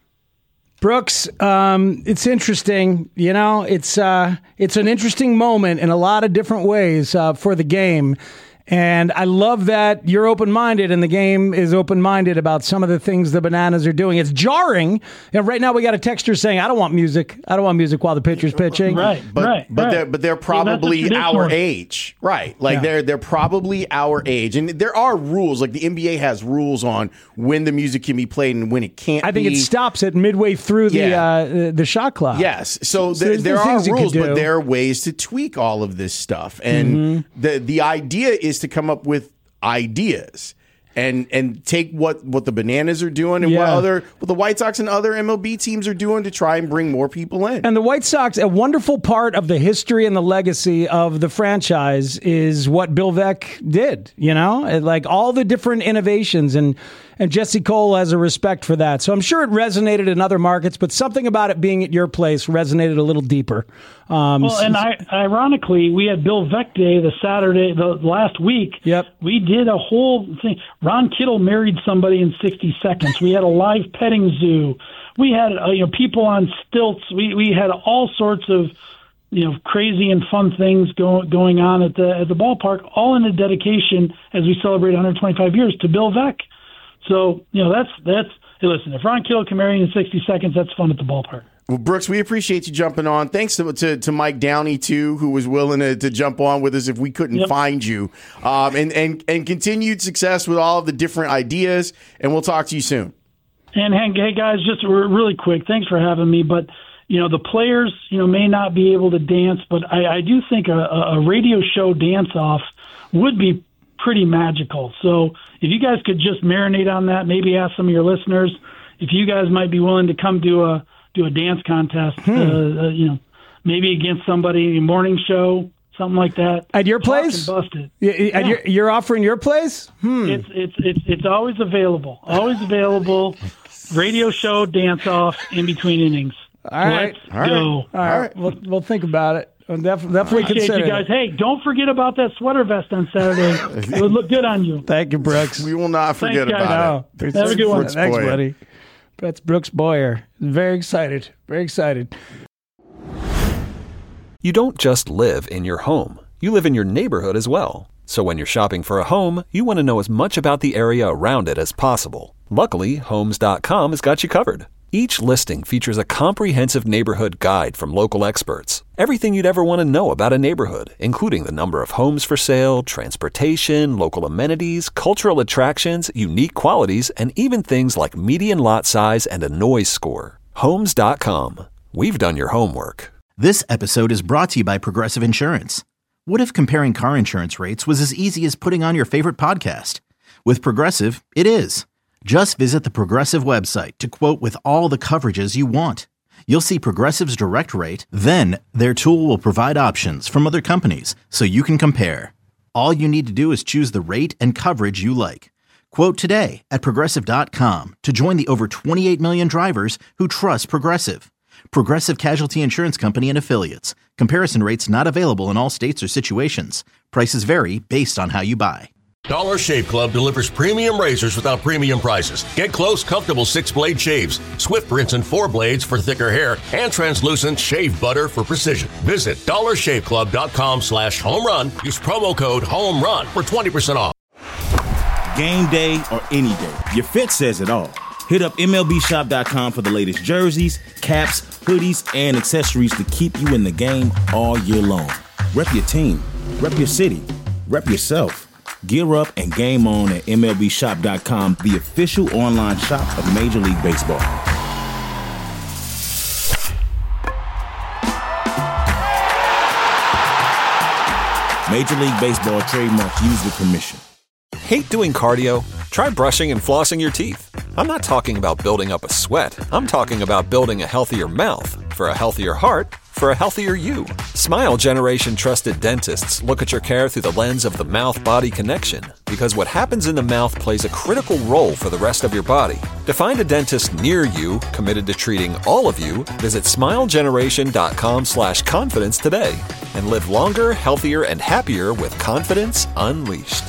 L: Brooks, um, it's interesting. You know, it's uh, it's an interesting moment in a lot of different ways uh, for the game. And I love that you're open-minded and the game is open-minded about some of the things the Bananas are doing. It's jarring. You know, right now we got a texter saying, I don't want music. I don't want music while the pitcher's pitching.
M: Right,
K: but,
M: right.
K: But
M: right.
K: they're but they're probably
M: yeah,
K: our age. Right. Like yeah. they're they're probably our age. And there are rules. Like the N B A has rules on when the music can be played and when it can't
L: I think
K: be.
L: it stops it midway through the
K: yeah.
L: uh, the shot clock.
K: Yes. So,
L: so
K: there, there are rules,
L: but
K: there are ways to tweak all of this stuff. And mm-hmm. the the idea is to come up with ideas and and take what, what the Bananas are doing and yeah. what other what the White Sox and other M L B teams are doing to try and bring more people in.
L: And the White Sox, a wonderful part of the history and the legacy of the franchise is what Bill Veeck did, you know, like all the different innovations, and and Jesse Cole has a respect for that. So I'm sure it resonated in other markets, but something about it being at your place resonated a little deeper. Um,
M: well, and I, ironically, we had Bill Veeck Day the Saturday, the last week.
L: Yep.
M: We did a whole thing. Ron Kittle married somebody in sixty seconds. We had a live petting zoo. We had uh, you know people on stilts. We we had all sorts of you know crazy and fun things go, going on at the at the ballpark, all in a dedication as we celebrate one hundred twenty-five years to Bill Veeck. So, you know, that's, that's, hey, listen, if Ron Kittle can marry you in sixty seconds, that's fun at the ballpark.
K: Well, Brooks, we appreciate you jumping on. Thanks to to, to Mike Downey, too, who was willing to, to jump on with us if we couldn't yep. find you. Um, and, and, and continued success with all of the different ideas, and we'll talk to you soon.
M: And, hey, guys, just really quick, thanks for having me, but, you know, the players, you know, may not be able to dance, but I, I do think a, a radio show dance-off would be pretty magical. So if you guys could just marinate on that, maybe ask some of your listeners if you guys might be willing to come do a do a dance contest, hmm. uh, uh, you know, maybe against somebody, a morning show, something like that.
L: At your place?
M: Busted.
L: Yeah, yeah. You're, you're offering your place? Hmm.
M: It's, it's, it's, it's always available. Always available. Radio show, dance off, in between innings.
L: All right.
M: Let's
L: All right.
M: go.
L: All right. We'll, we'll think about it. We'll def- definitely
M: Appreciate
L: consider
M: you guys.
L: it.
M: Hey, don't forget about that sweater vest on Saturday. It would look good on you.
L: Thank you, Brooks.
K: We will not forget
M: Thanks,
K: about
L: no.
K: it.
M: Have a good one.
K: Brooks
L: Thanks,
K: Boyer.
L: buddy. That's Brooks Boyer. Very excited. Very excited.
A: You don't just live in your home. You live in your neighborhood as well. So when you're shopping for a home, you want to know as much about the area around it as possible. Luckily, Homes dot com has got you covered. Each listing features a comprehensive neighborhood guide from local experts. Everything you'd ever want to know about a neighborhood, including the number of homes for sale, transportation, local amenities, cultural attractions, unique qualities, and even things like median lot size and a noise score. Homes dot com. We've done your homework.
B: This episode is brought to you by Progressive Insurance. What if comparing car insurance rates was as easy as putting on your favorite podcast? With Progressive, it is. Just visit the Progressive website to quote with all the coverages you want. You'll see Progressive's direct rate, then their tool will provide options from other companies so you can compare. All you need to do is choose the rate and coverage you like. Quote today at Progressive dot com to join the over twenty-eight million drivers who trust Progressive. Progressive Casualty Insurance Company and Affiliates. Comparison rates not available in all states or situations. Prices vary based on how you buy.
C: Dollar Shave Club delivers premium razors without premium prices. Get close, comfortable six-blade shaves, Swift rinse and four blades for thicker hair, and translucent shave butter for precision. Visit dollar shave club dot com slash home run. Use promo code HOMERUN for twenty percent off.
H: Game day or any day, your fit says it all. Hit up M L B shop dot com for the latest jerseys, caps, hoodies, and accessories to keep you in the game all year long. Rep your team, rep your city, rep yourself. Gear up and game on at M L B shop dot com, the official online shop of Major League Baseball. Major League Baseball trademark used with permission.
A: Hate doing cardio? Try brushing and flossing your teeth. I'm not talking about building up a sweat. I'm talking about building a healthier mouth. For a healthier heart, for a healthier you. Smile Generation trusted dentists look at your care through the lens of the mouth-body connection, because what happens in the mouth plays a critical role for the rest of your body. To find a dentist near you committed to treating all of you, visit smile generation dot com slash confidence today and live longer, healthier, and happier with confidence unleashed.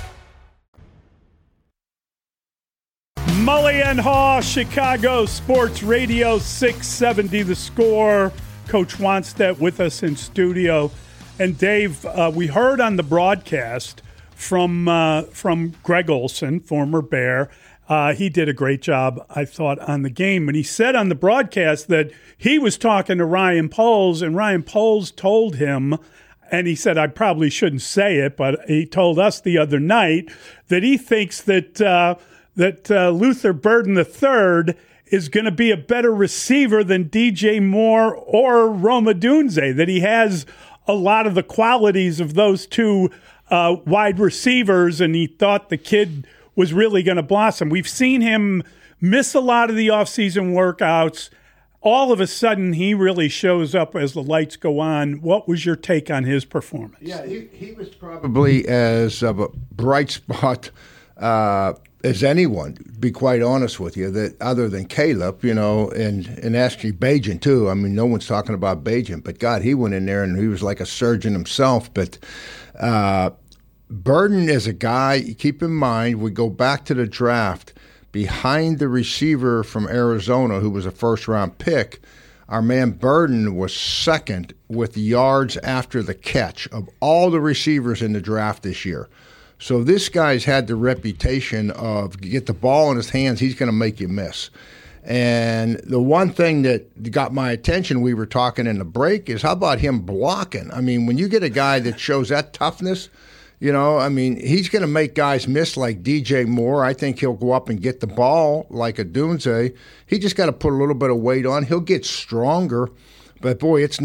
E: Mully and Haw, Chicago Sports Radio six seventy The Score. Coach Wannstedt with us in studio. And Dave, uh, we heard on the broadcast from uh, from Greg Olson, former Bear. Uh, he did a great job, I thought, on the game. And he said on the broadcast that he was talking to Ryan Poles, and Ryan Poles told him, and he said, I probably shouldn't say it, but he told us the other night that he thinks that uh, that uh, Luther Burden the third is going to be a better receiver than D J Moore or Rome Odunze, that he has a lot of the qualities of those two uh, wide receivers, and he thought the kid was really going to blossom. We've seen him miss a lot of the offseason workouts. All of a sudden, he really shows up as the lights go on. What was your take on his performance?
N: Yeah, he, he was probably as of a bright spot uh, as anyone, to be quite honest with you, that other than Caleb, you know, and, and actually Bajan too. I mean, no one's talking about Bajan, but God, he went in there and he was like a surgeon himself. But uh, Burden is a guy, keep in mind, we go back to the draft, behind the receiver from Arizona who was a first-round pick, our man Burden was second with yards after the catch of all the receivers in the draft this year. So this guy's had the reputation of get the ball in his hands, he's going to make you miss. And the one thing that got my attention, we were talking in the break, is how about him blocking? I mean, when you get a guy that shows that toughness, you know, I mean, he's going to make guys miss like D J Moore. I think he'll go up and get the ball like a Odunze. He just got to put a little bit of weight on. He'll get stronger. But, boy, it's not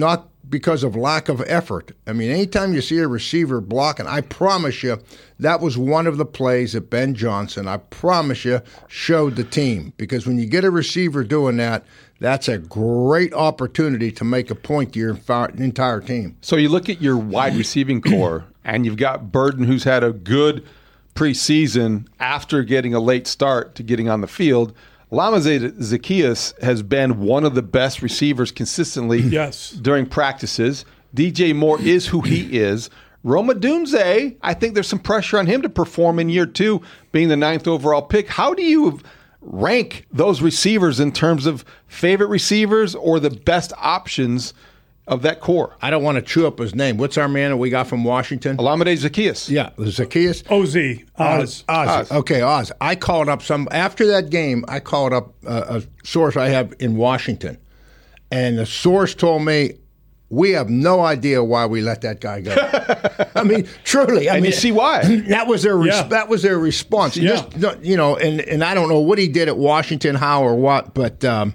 N: because of lack of effort. I mean, anytime you see a receiver blocking, I promise you that was one of the plays that Ben Johnson, I promise you, showed the team. Because when you get a receiver doing that, that's a great opportunity to make a point to your entire team.
G: So you look at your wide receiving core, and you've got Burden, who's had a good preseason after getting a late start to getting on the field. Olamide Zaccheaus has been one of the best receivers consistently
E: yes.
G: during practices. D J Moore is who he is. Rome Odunze, I think there's some pressure on him to perform in year two, being the ninth overall pick. How do you rank those receivers in terms of favorite receivers or the best options of that core?
N: I don't want to chew up his name. What's our man that we got from Washington?
G: Olamide Zaccheaus.
N: Yeah, Zaccheaus.
E: O Z. Oz.
N: Oz. Oz.
E: Oz.
N: Okay, Oz. I called up some, after that game, I called up a, a source I have in Washington. And the source told me, we have no idea why we let that guy go. I mean, truly. I
G: and
N: mean,
G: you see why.
N: That was their res-
E: yeah.
N: that was their response. You,
E: yeah.
N: just, you know, and, and I don't know what he did at Washington, how or what, but um,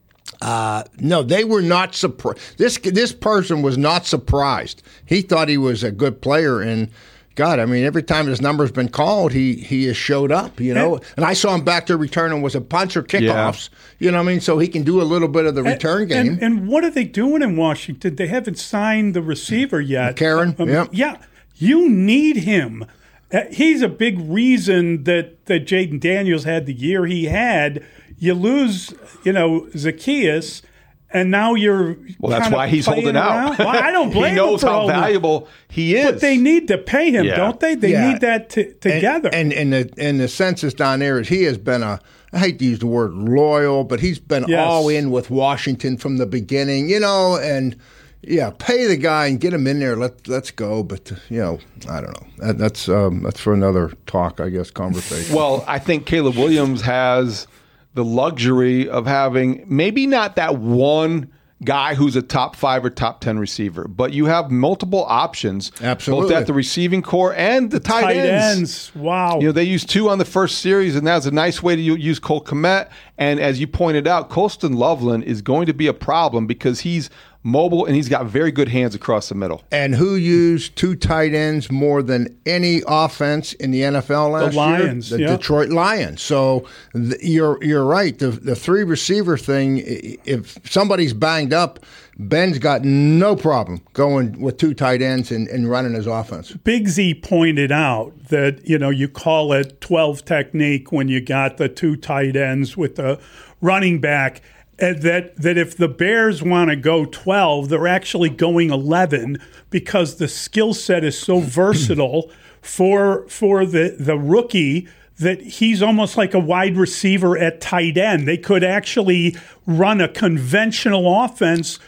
N: uh, no, they were not surprised. This this person was not surprised. He thought he was a good player, and God, I mean, every time his number's been called, he he has showed up, you know. And, and I saw him back there returning was a punch or kickoffs, yeah. you know what I mean? So he can do a little bit of the return
E: and,
N: game.
E: And, and what are they doing in Washington? They haven't signed the receiver yet.
N: Karen,
E: um,
N: yeah.
E: Yeah, you need him. Uh, he's a big reason that, that Jaden Daniels had the year he had. You lose, you know, Zaccheaus, and now you're
G: well. That's why he's holding out.
E: Well, I don't blame
G: he knows
E: him for
G: how valuable
E: out.
G: he is.
E: But they need to pay him,
G: yeah.
E: don't they? They
N: yeah.
E: need that t- together.
N: And, and, and, the, and the census down there is he has been a, I hate to use the word loyal, but he's been
E: yes.
N: all in with Washington from the beginning, you know, and yeah, pay the guy and get him in there. Let, let's go. But, you know, I don't know. That, that's, um, that's for another talk, I guess, conversation.
G: Well, I think Caleb Williams has the luxury of having maybe not that one guy who's a top five or top ten receiver, but you have multiple options,
N: absolutely,
G: both at the receiving core and the tight,
E: tight
G: ends.
E: ends. Wow,
G: you know they used two on the first series, and that's a nice way to use Cole Kmet. And as you pointed out, Colston Loveland is going to be a problem because he's mobile and he's got very good hands across the middle.
N: And who used two tight ends more than any offense in the N F L last
E: the Lions,
N: year? The
E: yeah.
N: Detroit Lions. So th- you're you're right. The the three receiver thing. If somebody's banged up, Ben's got no problem going with two tight ends and, and running his offense.
E: Big Z pointed out that, you know, you call it twelve technique when you got the two tight ends with the running back. And that that if the Bears want to go twelve, they're actually going eleven because the skill set is so versatile for for the, the rookie that he's almost like a wide receiver at tight end. They could actually run a conventional offense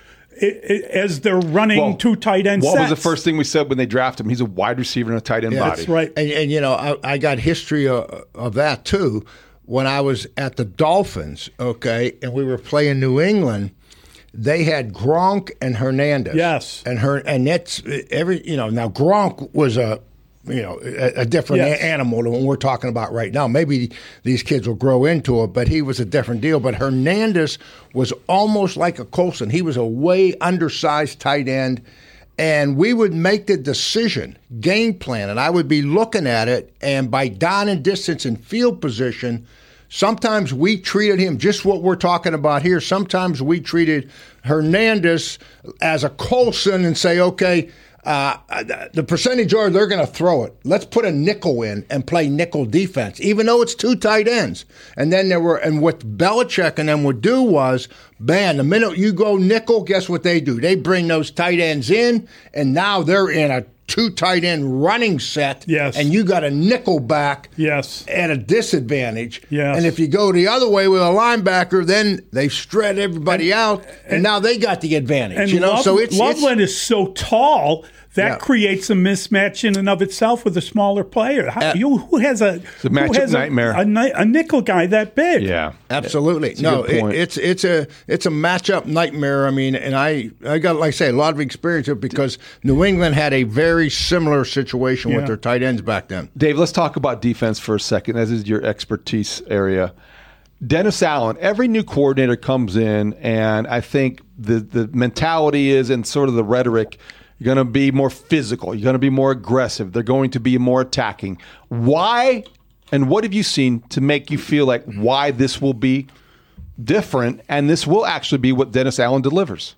E: as they're running well, two tight end
G: what
E: sets.
G: What was the first thing we said when they drafted him? He's a wide receiver and a tight end
N: yeah,
G: body.
E: That's right.
N: And, and you know, I, I got history of, of that too. When I was at the Dolphins, okay, and we were playing New England, they had Gronk and Hernandez.
E: Yes,
N: and her and that's every you know. Now Gronk was a you know a, a different yes. a- animal than what we're talking about right now. Maybe these kids will grow into it, but he was a different deal. But Hernandez was almost like a Colson. He was a way undersized tight end. And we would make the decision, game plan, and I would be looking at it, and by down and distance and field position, sometimes we treated him just what we're talking about here. Sometimes we treated Hernandez as a Colson and say, okay, uh, the percentage are they're going to throw it. Let's put a nickel in and play nickel defense, even though it's two tight ends. And then there were, and what Belichick and them would do was, man, the minute you go nickel, guess what they do? They bring those tight ends in, and now they're in a two tight end running set.
E: Yes.
N: And you got a nickel back.
E: Yes.
N: At a disadvantage.
E: Yes.
N: And if you go the other way with a linebacker, then they shred everybody and, out, and, and now they got the advantage.
E: And
N: you know,
E: Love,
N: so it's
E: Loveland
N: it's,
E: is so tall. That
N: yeah.
E: creates a mismatch in and of itself with a smaller player. How, uh, you, who has a,
G: it's a matchup
E: who has
G: nightmare?
E: A, a, a nickel guy that big?
G: Yeah,
N: absolutely. No, it, it's it's a it's a matchup nightmare. I mean, and I I got like I say a lot of experience with it because New England had a very similar situation yeah. with their tight ends back then.
G: Dave, let's talk about defense for a second. As is your expertise area. Dennis Allen, every new coordinator comes in, and I think the, the mentality is, and sort of the rhetoric, you're going to be more physical. You're going to be more aggressive. They're going to be more attacking. Why and what have you seen to make you feel like why this will be different and this will actually be what Dennis Allen delivers?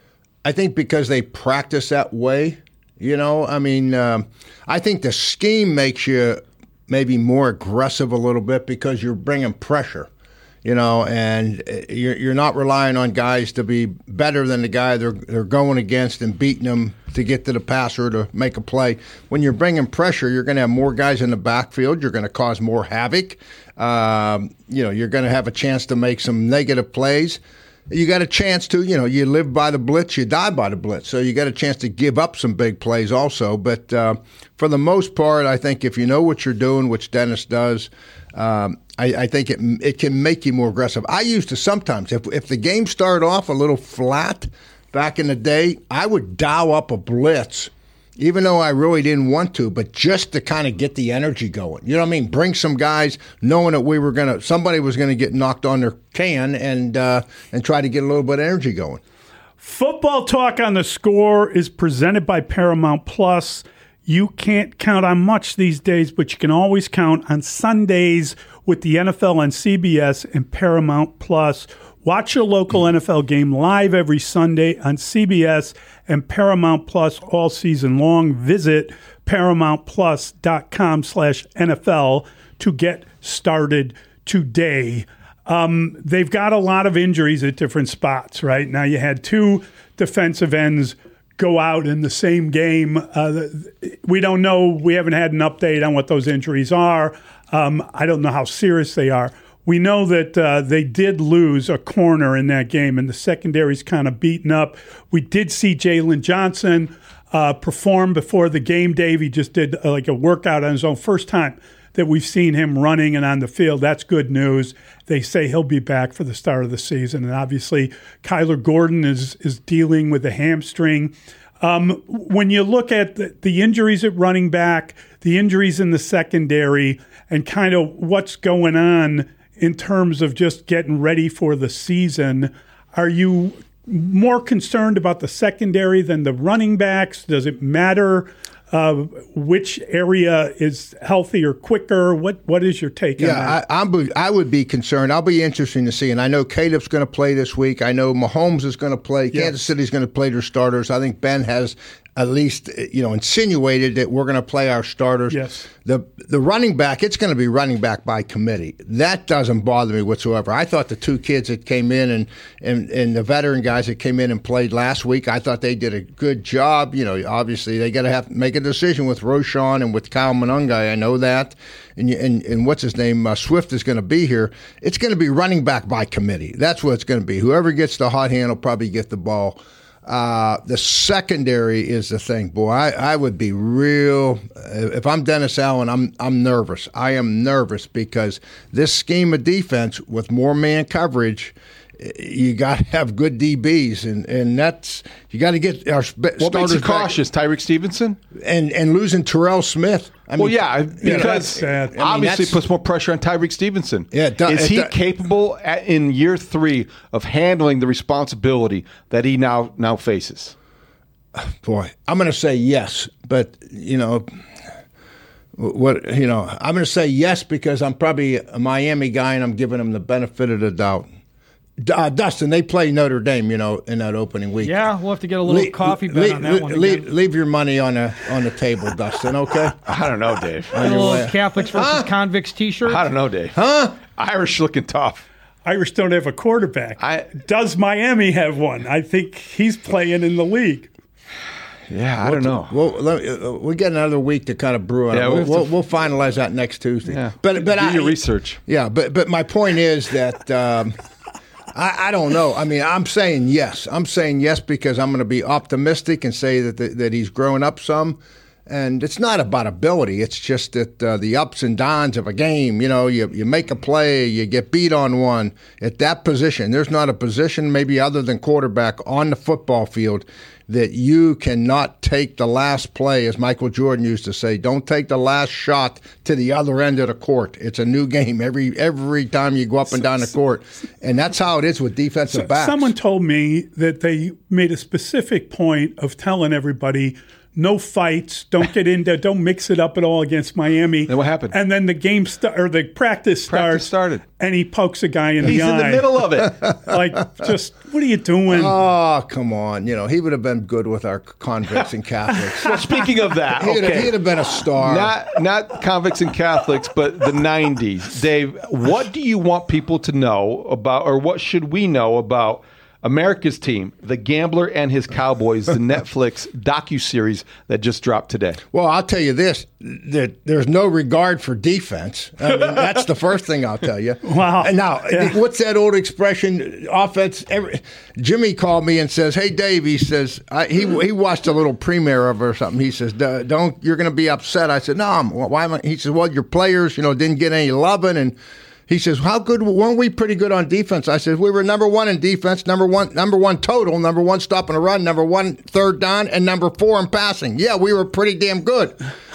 N: I think because they practice that way. You know, I mean, um, I think the scheme makes you maybe more aggressive a little bit because you're bringing pressure. You know, and you're you're not relying on guys to be better than the guy they're they're going against and beating them to get to the passer to make a play. When you're bringing pressure, you're going to have more guys in the backfield. You're going to cause more havoc. Um, you know, you're going to have a chance to make some negative plays. You got a chance to, you know, you live by the blitz, you die by the blitz. So you got a chance to give up some big plays also. But uh, for the most part, I think if you know what you're doing, which Dennis does, um, I, I think it it can make you more aggressive. I used to sometimes, if if the game started off a little flat back in the day, I would dial up a blitz, even though I really didn't want to, but just to kind of get the energy going. You know what I mean? Bring some guys, knowing that we were going to, somebody was going to get knocked on their can and uh, and try to get a little bit of energy going.
E: Football Talk on the Score is presented by Paramount Plus. You can't count on much these days, but you can always count on Sundays with the N F L on C B S and Paramount Plus. Watch your local N F L game live every Sunday on C B S and Paramount Plus all season long. Visit ParamountPlus.com slash NFL to get started today. Um, they've got a lot of injuries at different spots, right? Now you had two defensive ends go out in the same game. Uh, we don't know. We haven't had an update on what those injuries are. Um, I don't know how serious they are. We know that uh, they did lose a corner in that game, and the secondary's kind of beaten up. We did see Jalen Johnson uh, perform before the game, Dave. He just did uh, like a workout on his own. First time that we've seen him running and on the field. That's good news. They say he'll be back for the start of the season. And obviously, Kyler Gordon is is dealing with a hamstring. Um, when you look at the, the injuries at running back, the injuries in the secondary, and kind of what's going on in terms of just getting ready for the season, are you more concerned about the secondary than the running backs? Does it matter uh, which area is healthier quicker? What What is your take
N: yeah,
E: on that?
N: I, I'm, I would be concerned. I'll be interested to see. And I know Caleb's going to play this week. I know Mahomes is going to play.
E: Yeah.
N: Kansas City's going to play their starters. I think Ben has at least, you know, insinuated that we're going to play our starters.
E: Yes.
N: The the running back, it's going to be running back by committee. That doesn't bother me whatsoever. I thought the two kids that came in and, and, and the veteran guys that came in and played last week, I thought they did a good job. You know, obviously they got to have make a decision with Roschon and with Kyle Monungai. I know that. And, and, and what's his name? Uh, Swift is going to be here. It's going to be running back by committee. That's what it's going to be. Whoever gets the hot hand will probably get the ball. Uh, the secondary is the thing, boy. I, I would be real. If I'm Dennis Allen, I'm I'm nervous. I am nervous because this scheme of defense with more man coverage, you got to have good D Bs, and, and that's you got to get our sp-
G: what makes you
N: back.
G: cautious? Tyreek Stevenson
N: and and losing Terrell Smith. I
G: well,
N: mean,
G: yeah, because
N: I mean,
G: obviously puts more pressure on Tyreek Stevenson.
N: Yeah, it does,
G: is
N: it
G: he
N: does.
G: capable at, in year three of handling the responsibility that he now now faces?
N: Boy, I'm going to say yes, but you know. What you know, I'm going to say yes because I'm probably a Miami guy and I'm giving him the benefit of the doubt. Uh, Dustin, they play Notre Dame, you know, in that opening week.
O: Yeah, we'll have to get a little
N: Le-
O: coffee bet
N: le-
O: on that
N: le-
O: one.
N: Leave, leave your money on the on the table, Dustin. Okay.
G: I don't know, Dave.
O: A little Catholics versus huh? Convicts T-shirt.
G: I don't know, Dave.
N: Huh?
G: Irish looking tough.
E: Irish don't have a quarterback.
G: I,
E: Does Miami have one? I think he's playing in the league.
G: Yeah, I don't know.
N: Well, let me, uh, we get another week to kind of brew on
G: yeah,
N: it. We'll,
G: we
N: we'll,
G: to,
N: we'll finalize that next Tuesday.
G: Yeah.
N: But but
G: do
N: I,
G: your research.
N: Yeah, but but my point is that. Um, I, I don't know. I mean, I'm saying yes. I'm saying yes because I'm going to be optimistic and say that the, that he's growing up some, And it's not about ability. It's just that uh, the ups and downs of a game, you know, you, you make a play, you get beat on one. At that position, there's not a position maybe other than quarterback on the football field that you cannot take the last play, as Michael Jordan used to say, don't take the last shot to the other end of the court. It's a new game every every time you go up and down the court. And that's how it is with defensive
E: so,
N: backs.
E: Someone told me that they made a specific point of telling everybody, no fights, don't get into, don't mix it up at all against Miami.
G: And what happened?
E: And then the game st- or the practice starts.
G: Practice started.
E: And he pokes a guy in
G: He's
E: the eye.
G: He's in the middle of it.
E: Like, just, what are you doing?
N: Oh, come on. You know, he would have been good with our convicts and Catholics.
G: Well, speaking of that,
N: he'd,
G: okay.
N: have, he'd have been a star.
G: Not, not convicts and Catholics, but the nineties. Dave, what do you want people to know about, or what should we know about America's Team, The Gambler and His Cowboys, the Netflix docuseries that just dropped today?
N: Well, I'll tell you this, that there's no regard for defense. I mean, that's the first thing I'll tell you.
E: Wow.
N: And now,
E: Yeah.
N: what's that old expression? Offense. Every, Jimmy called me and says, hey, Dave, he says, I, he he watched a little premiere of it or something. He says, don't, you're going to be upset. I said, no, I'm, why am I? He says, well, your players, you know, didn't get any loving, and he says, how good, weren't we pretty good on defense? I said, we were number one in defense, number one number one total, number one stop and a run, number one third down, and number four in passing. Yeah, we were pretty damn good.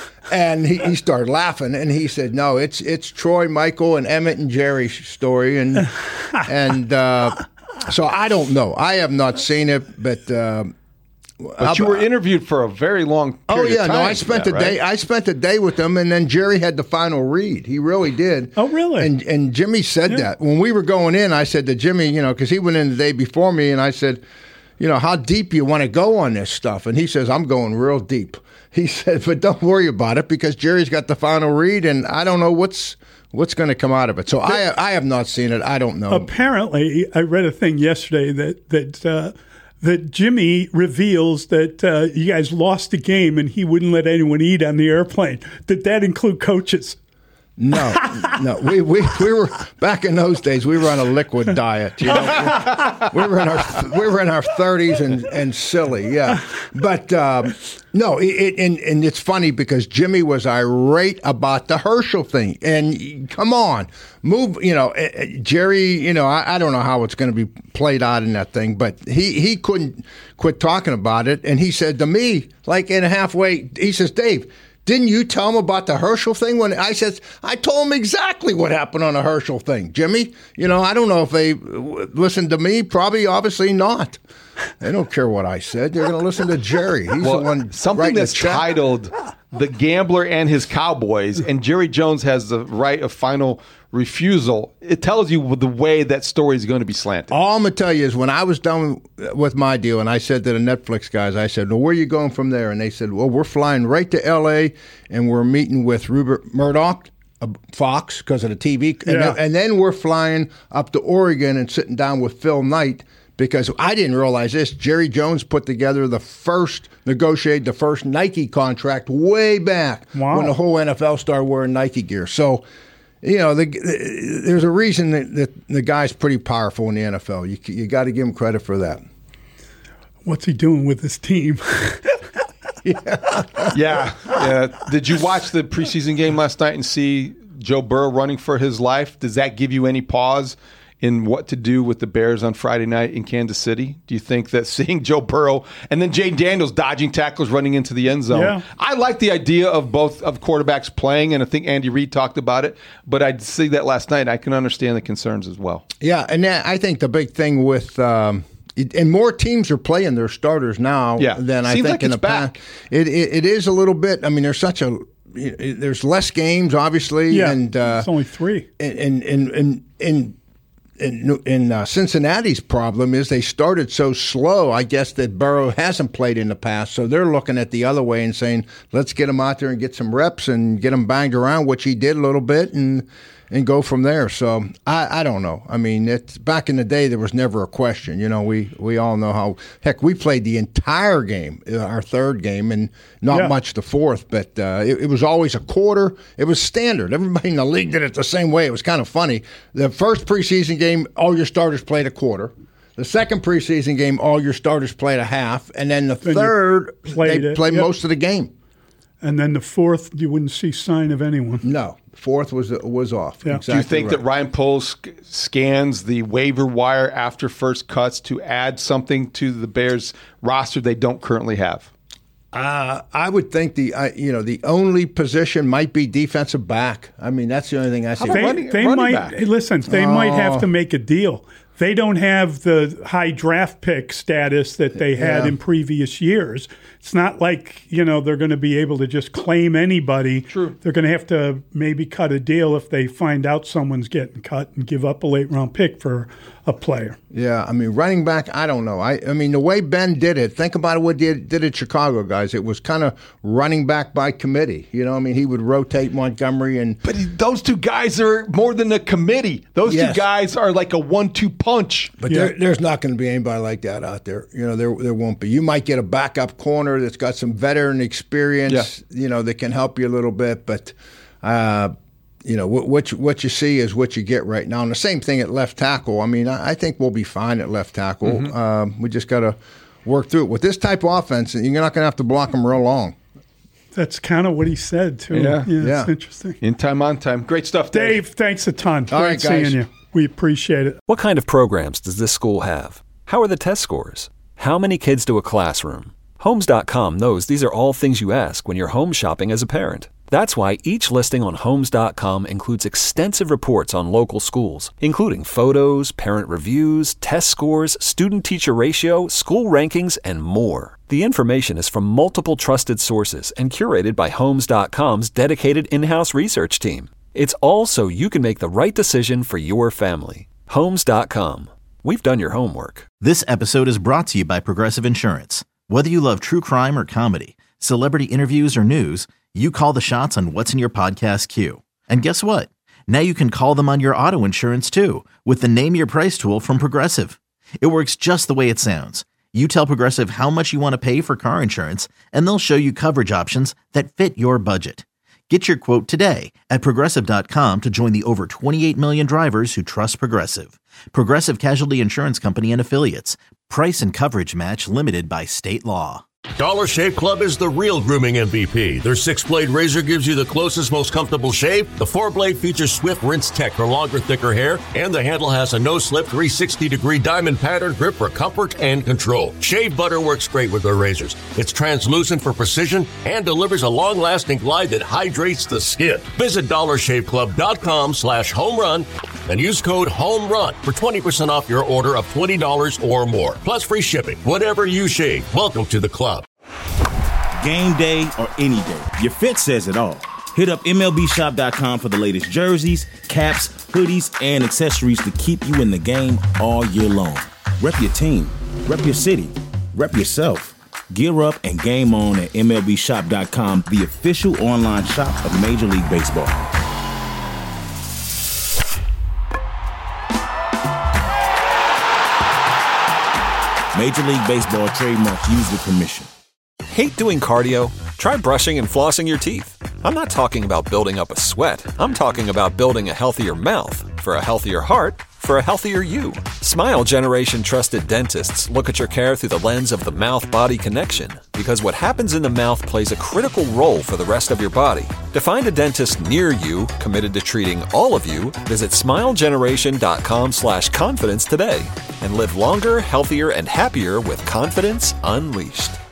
N: And he, he started laughing, and he said, no, it's it's Troy, Michael, and Emmett and Jerry's story. And, and uh, so I don't know. I have not seen it, but... Uh,
G: But you were interviewed for a very long
N: Oh
G: period
N: yeah,
G: of time.
N: no, I spent
G: that,
N: the day.
G: right?
N: I spent the day with them, and then Jerry had the final read. He really did.
E: Oh, really?
N: And and Jimmy said
E: Yeah.
N: that when we were going in. I said to Jimmy, you know, because he went in the day before me, and I said, you know, how deep you want to go on this stuff? And he says, I'm going real deep. He said, but don't worry about it because Jerry's got the final read, and I don't know what's what's going to come out of it. So I I have not seen it. I don't know.
E: Apparently, I read a thing yesterday that that uh, that Jimmy reveals that uh, you guys lost the game and he wouldn't let anyone eat on the airplane. Did that include coaches?
N: No, no. We, we we were back in those days. We were on a liquid diet. You know, we, we were in our we were in our thirties and, and silly, yeah. But um, no, it, it, and and it's funny because Jimmy was irate about the Herschel thing. And come on, move. You know, Jerry. You know, I, I don't know how it's going to be played out in that thing, but he he couldn't quit talking about it. And he said to me, like in halfway, he says, Dave, didn't you tell him about the Herschel thing? When I said, I told him exactly what happened on the Herschel thing. Jimmy, you know, I don't know if they listened to me. Probably, obviously not. They don't care what I said. They're going to listen to Jerry. He's
G: well,
N: the one
G: something
N: writing
G: that's
N: the check.
G: titled "The Gambler and His Cowboys," and Jerry Jones has the right of final refusal. It tells you the way that story is going to be slanted.
N: All I'm going to tell you is when I was done with my deal and I said to the Netflix guys, I said, well, where are you going from there? And they said, well, we're flying right to L A and we're meeting with Rupert Murdoch, uh, Fox, because of the T V. And,
E: Yeah.
N: then, and then we're flying up to Oregon and sitting down with Phil Knight. Because I didn't realize this, Jerry Jones put together the first, negotiated the first Nike contract way back
E: Wow.
N: when the whole N F L started wearing Nike gear. So, you know, the, the, there's a reason that, that the guy's pretty powerful in the N F L. You you got to give him credit for that.
E: What's he doing with his team?
G: yeah. yeah. Did you watch the preseason game last night and see Joe Burrow running for his life? Does that give you any pause in what to do with the Bears on Friday night in Kansas City? Do you think that seeing Joe Burrow and then Jay Daniels dodging tackles running into the end zone?
E: Yeah.
G: I like the idea of both of quarterbacks playing, and I think Andy Reid talked about it, but I see that last night. I can understand the concerns as well.
N: Yeah, and that, I think the big thing with um, it, and more teams are playing their starters now
G: Yeah.
N: than I
G: Seems
N: think
G: like
N: in
G: it's
N: the past.
G: back.
N: It, it it is a little bit. I mean, there's such a there's less games, obviously,
E: Yeah,
N: and uh,
E: it's only three.
N: And and and. and, and In, in uh, Cincinnati's problem is they started so slow, I guess, that Burrow hasn't played in the past. So they're looking at the other way and saying, let's get him out there and get some reps and get him banged around, which he did a little bit, and and go from there. So I, I don't know. I mean, it's, back in the day, there was never a question. You know, we, we all know how, heck, we played the entire game, our third game, and not
E: Yeah.
N: much the fourth, but uh, it, it was always a quarter. It was standard. Everybody in the league did it the same way. It was kind of funny. The first preseason game, all your starters played a quarter. The second preseason game, all your starters played a half. And then the
E: Then you
N: third,
E: played
N: they
E: it.
N: played
E: Yep.
N: most of the game.
E: And then the fourth, you wouldn't see sign of anyone.
N: No, fourth was was off.
E: Yeah.
N: Exactly
G: Do you think
N: right.
G: that Ryan Poles sc- scans the waiver wire after first cuts to add something to the Bears roster they don't currently have?
N: Uh, I would think the uh, you know the only position might be defensive back. I mean, that's the only thing I see.
E: They,
G: running-
E: they
G: running
E: might
G: back?
E: listen. They might have
N: Oh.
E: to make a deal. They don't have the high draft pick status that they had
N: Yeah.
E: in previous years. It's not like, you know, they're going to be able to just claim anybody.
G: True.
E: They're going to have to maybe cut a deal if they find out someone's getting cut and give up a late round pick for a player.
N: Yeah, I mean, running back, I don't know. I, I mean, the way Ben did it, think about what he did, did at Chicago, guys. It was kind of running back by committee. You know, I mean, he would rotate Montgomery and.
G: But those two guys are more than a committee. Those
N: Yes.
G: two guys are like a one two punch.
N: But there, there's not going to be anybody like that out there. You know, there there won't be. You might get a backup corner that's got some veteran experience,
G: Yeah.
N: you know, that can help you a little bit. But, uh, you know, what, what, you, what you see is what you get right now. And the same thing at left tackle. I mean, I, I think we'll be fine at left tackle.
G: Mm-hmm.
N: Um, we just got to work through it. With this type of offense, you're not going to have to block them real long.
E: That's kind of what he said, too.
G: Yeah.
E: yeah,
N: Yeah.
E: It's interesting.
G: In time, on time. Great stuff, Dave.
E: Dave, thanks a ton.
N: All
E: Great
N: right, guys.
E: seeing you. We appreciate it.
A: What kind of programs does this school have? How are the test scores? How many kids do a classroom? Homes dot com knows these are all things you ask when you're home shopping as a parent. That's why each listing on Homes dot com includes extensive reports on local schools, including photos, parent reviews, test scores, student-teacher ratio, school rankings, and more. The information is from multiple trusted sources and curated by Homes dot com's dedicated in-house research team. It's all so you can make the right decision for your family. Homes dot com. We've done your homework.
B: This episode is brought to you by Progressive Insurance. Whether you love true crime or comedy, celebrity interviews or news, you call the shots on what's in your podcast queue. And guess what? Now you can call them on your auto insurance too with the Name Your Price tool from Progressive. It works just the way it sounds. You tell Progressive how much you want to pay for car insurance, and they'll show you coverage options that fit your budget. Get your quote today at Progressive dot com to join the over twenty-eight million drivers who trust Progressive. Progressive Casualty Insurance Company and Affiliates. Price and coverage match limited by state law.
C: Dollar Shave Club is the real grooming M V P. Their six-blade razor gives you the closest, most comfortable shave. The four-blade features Swift Rinse Tech for longer, thicker hair. And the handle has a no-slip three hundred sixty degree diamond pattern grip for comfort and control. Shave butter works great with their razors. It's translucent for precision and delivers a long-lasting glide that hydrates the skin. Visit dollar shave club dot com slash home run and use code HOMERUN for twenty percent off your order of twenty dollars or more. Plus free shipping. Whatever you shave, welcome to the club.
H: Game day or any day, your fit says it all. Hit up M L B shop dot com for the latest jerseys, caps, hoodies, and accessories to keep you in the game all year long. Rep your team, rep your city, rep yourself. Gear up and game on at M L B shop dot com, the official online shop of Major League Baseball. Major League Baseball trademark used with permission.
A: Hate doing cardio? Try brushing and flossing your teeth. I'm not talking about building up a sweat. I'm talking about building a healthier mouth for a healthier heart for a healthier you. Smile Generation trusted dentists look at your care through the lens of the mouth-body connection because what happens in the mouth plays a critical role for the rest of your body. To find a dentist near you committed to treating all of you, visit smile generation dot com slash confidence today and live longer, healthier, and happier with confidence unleashed.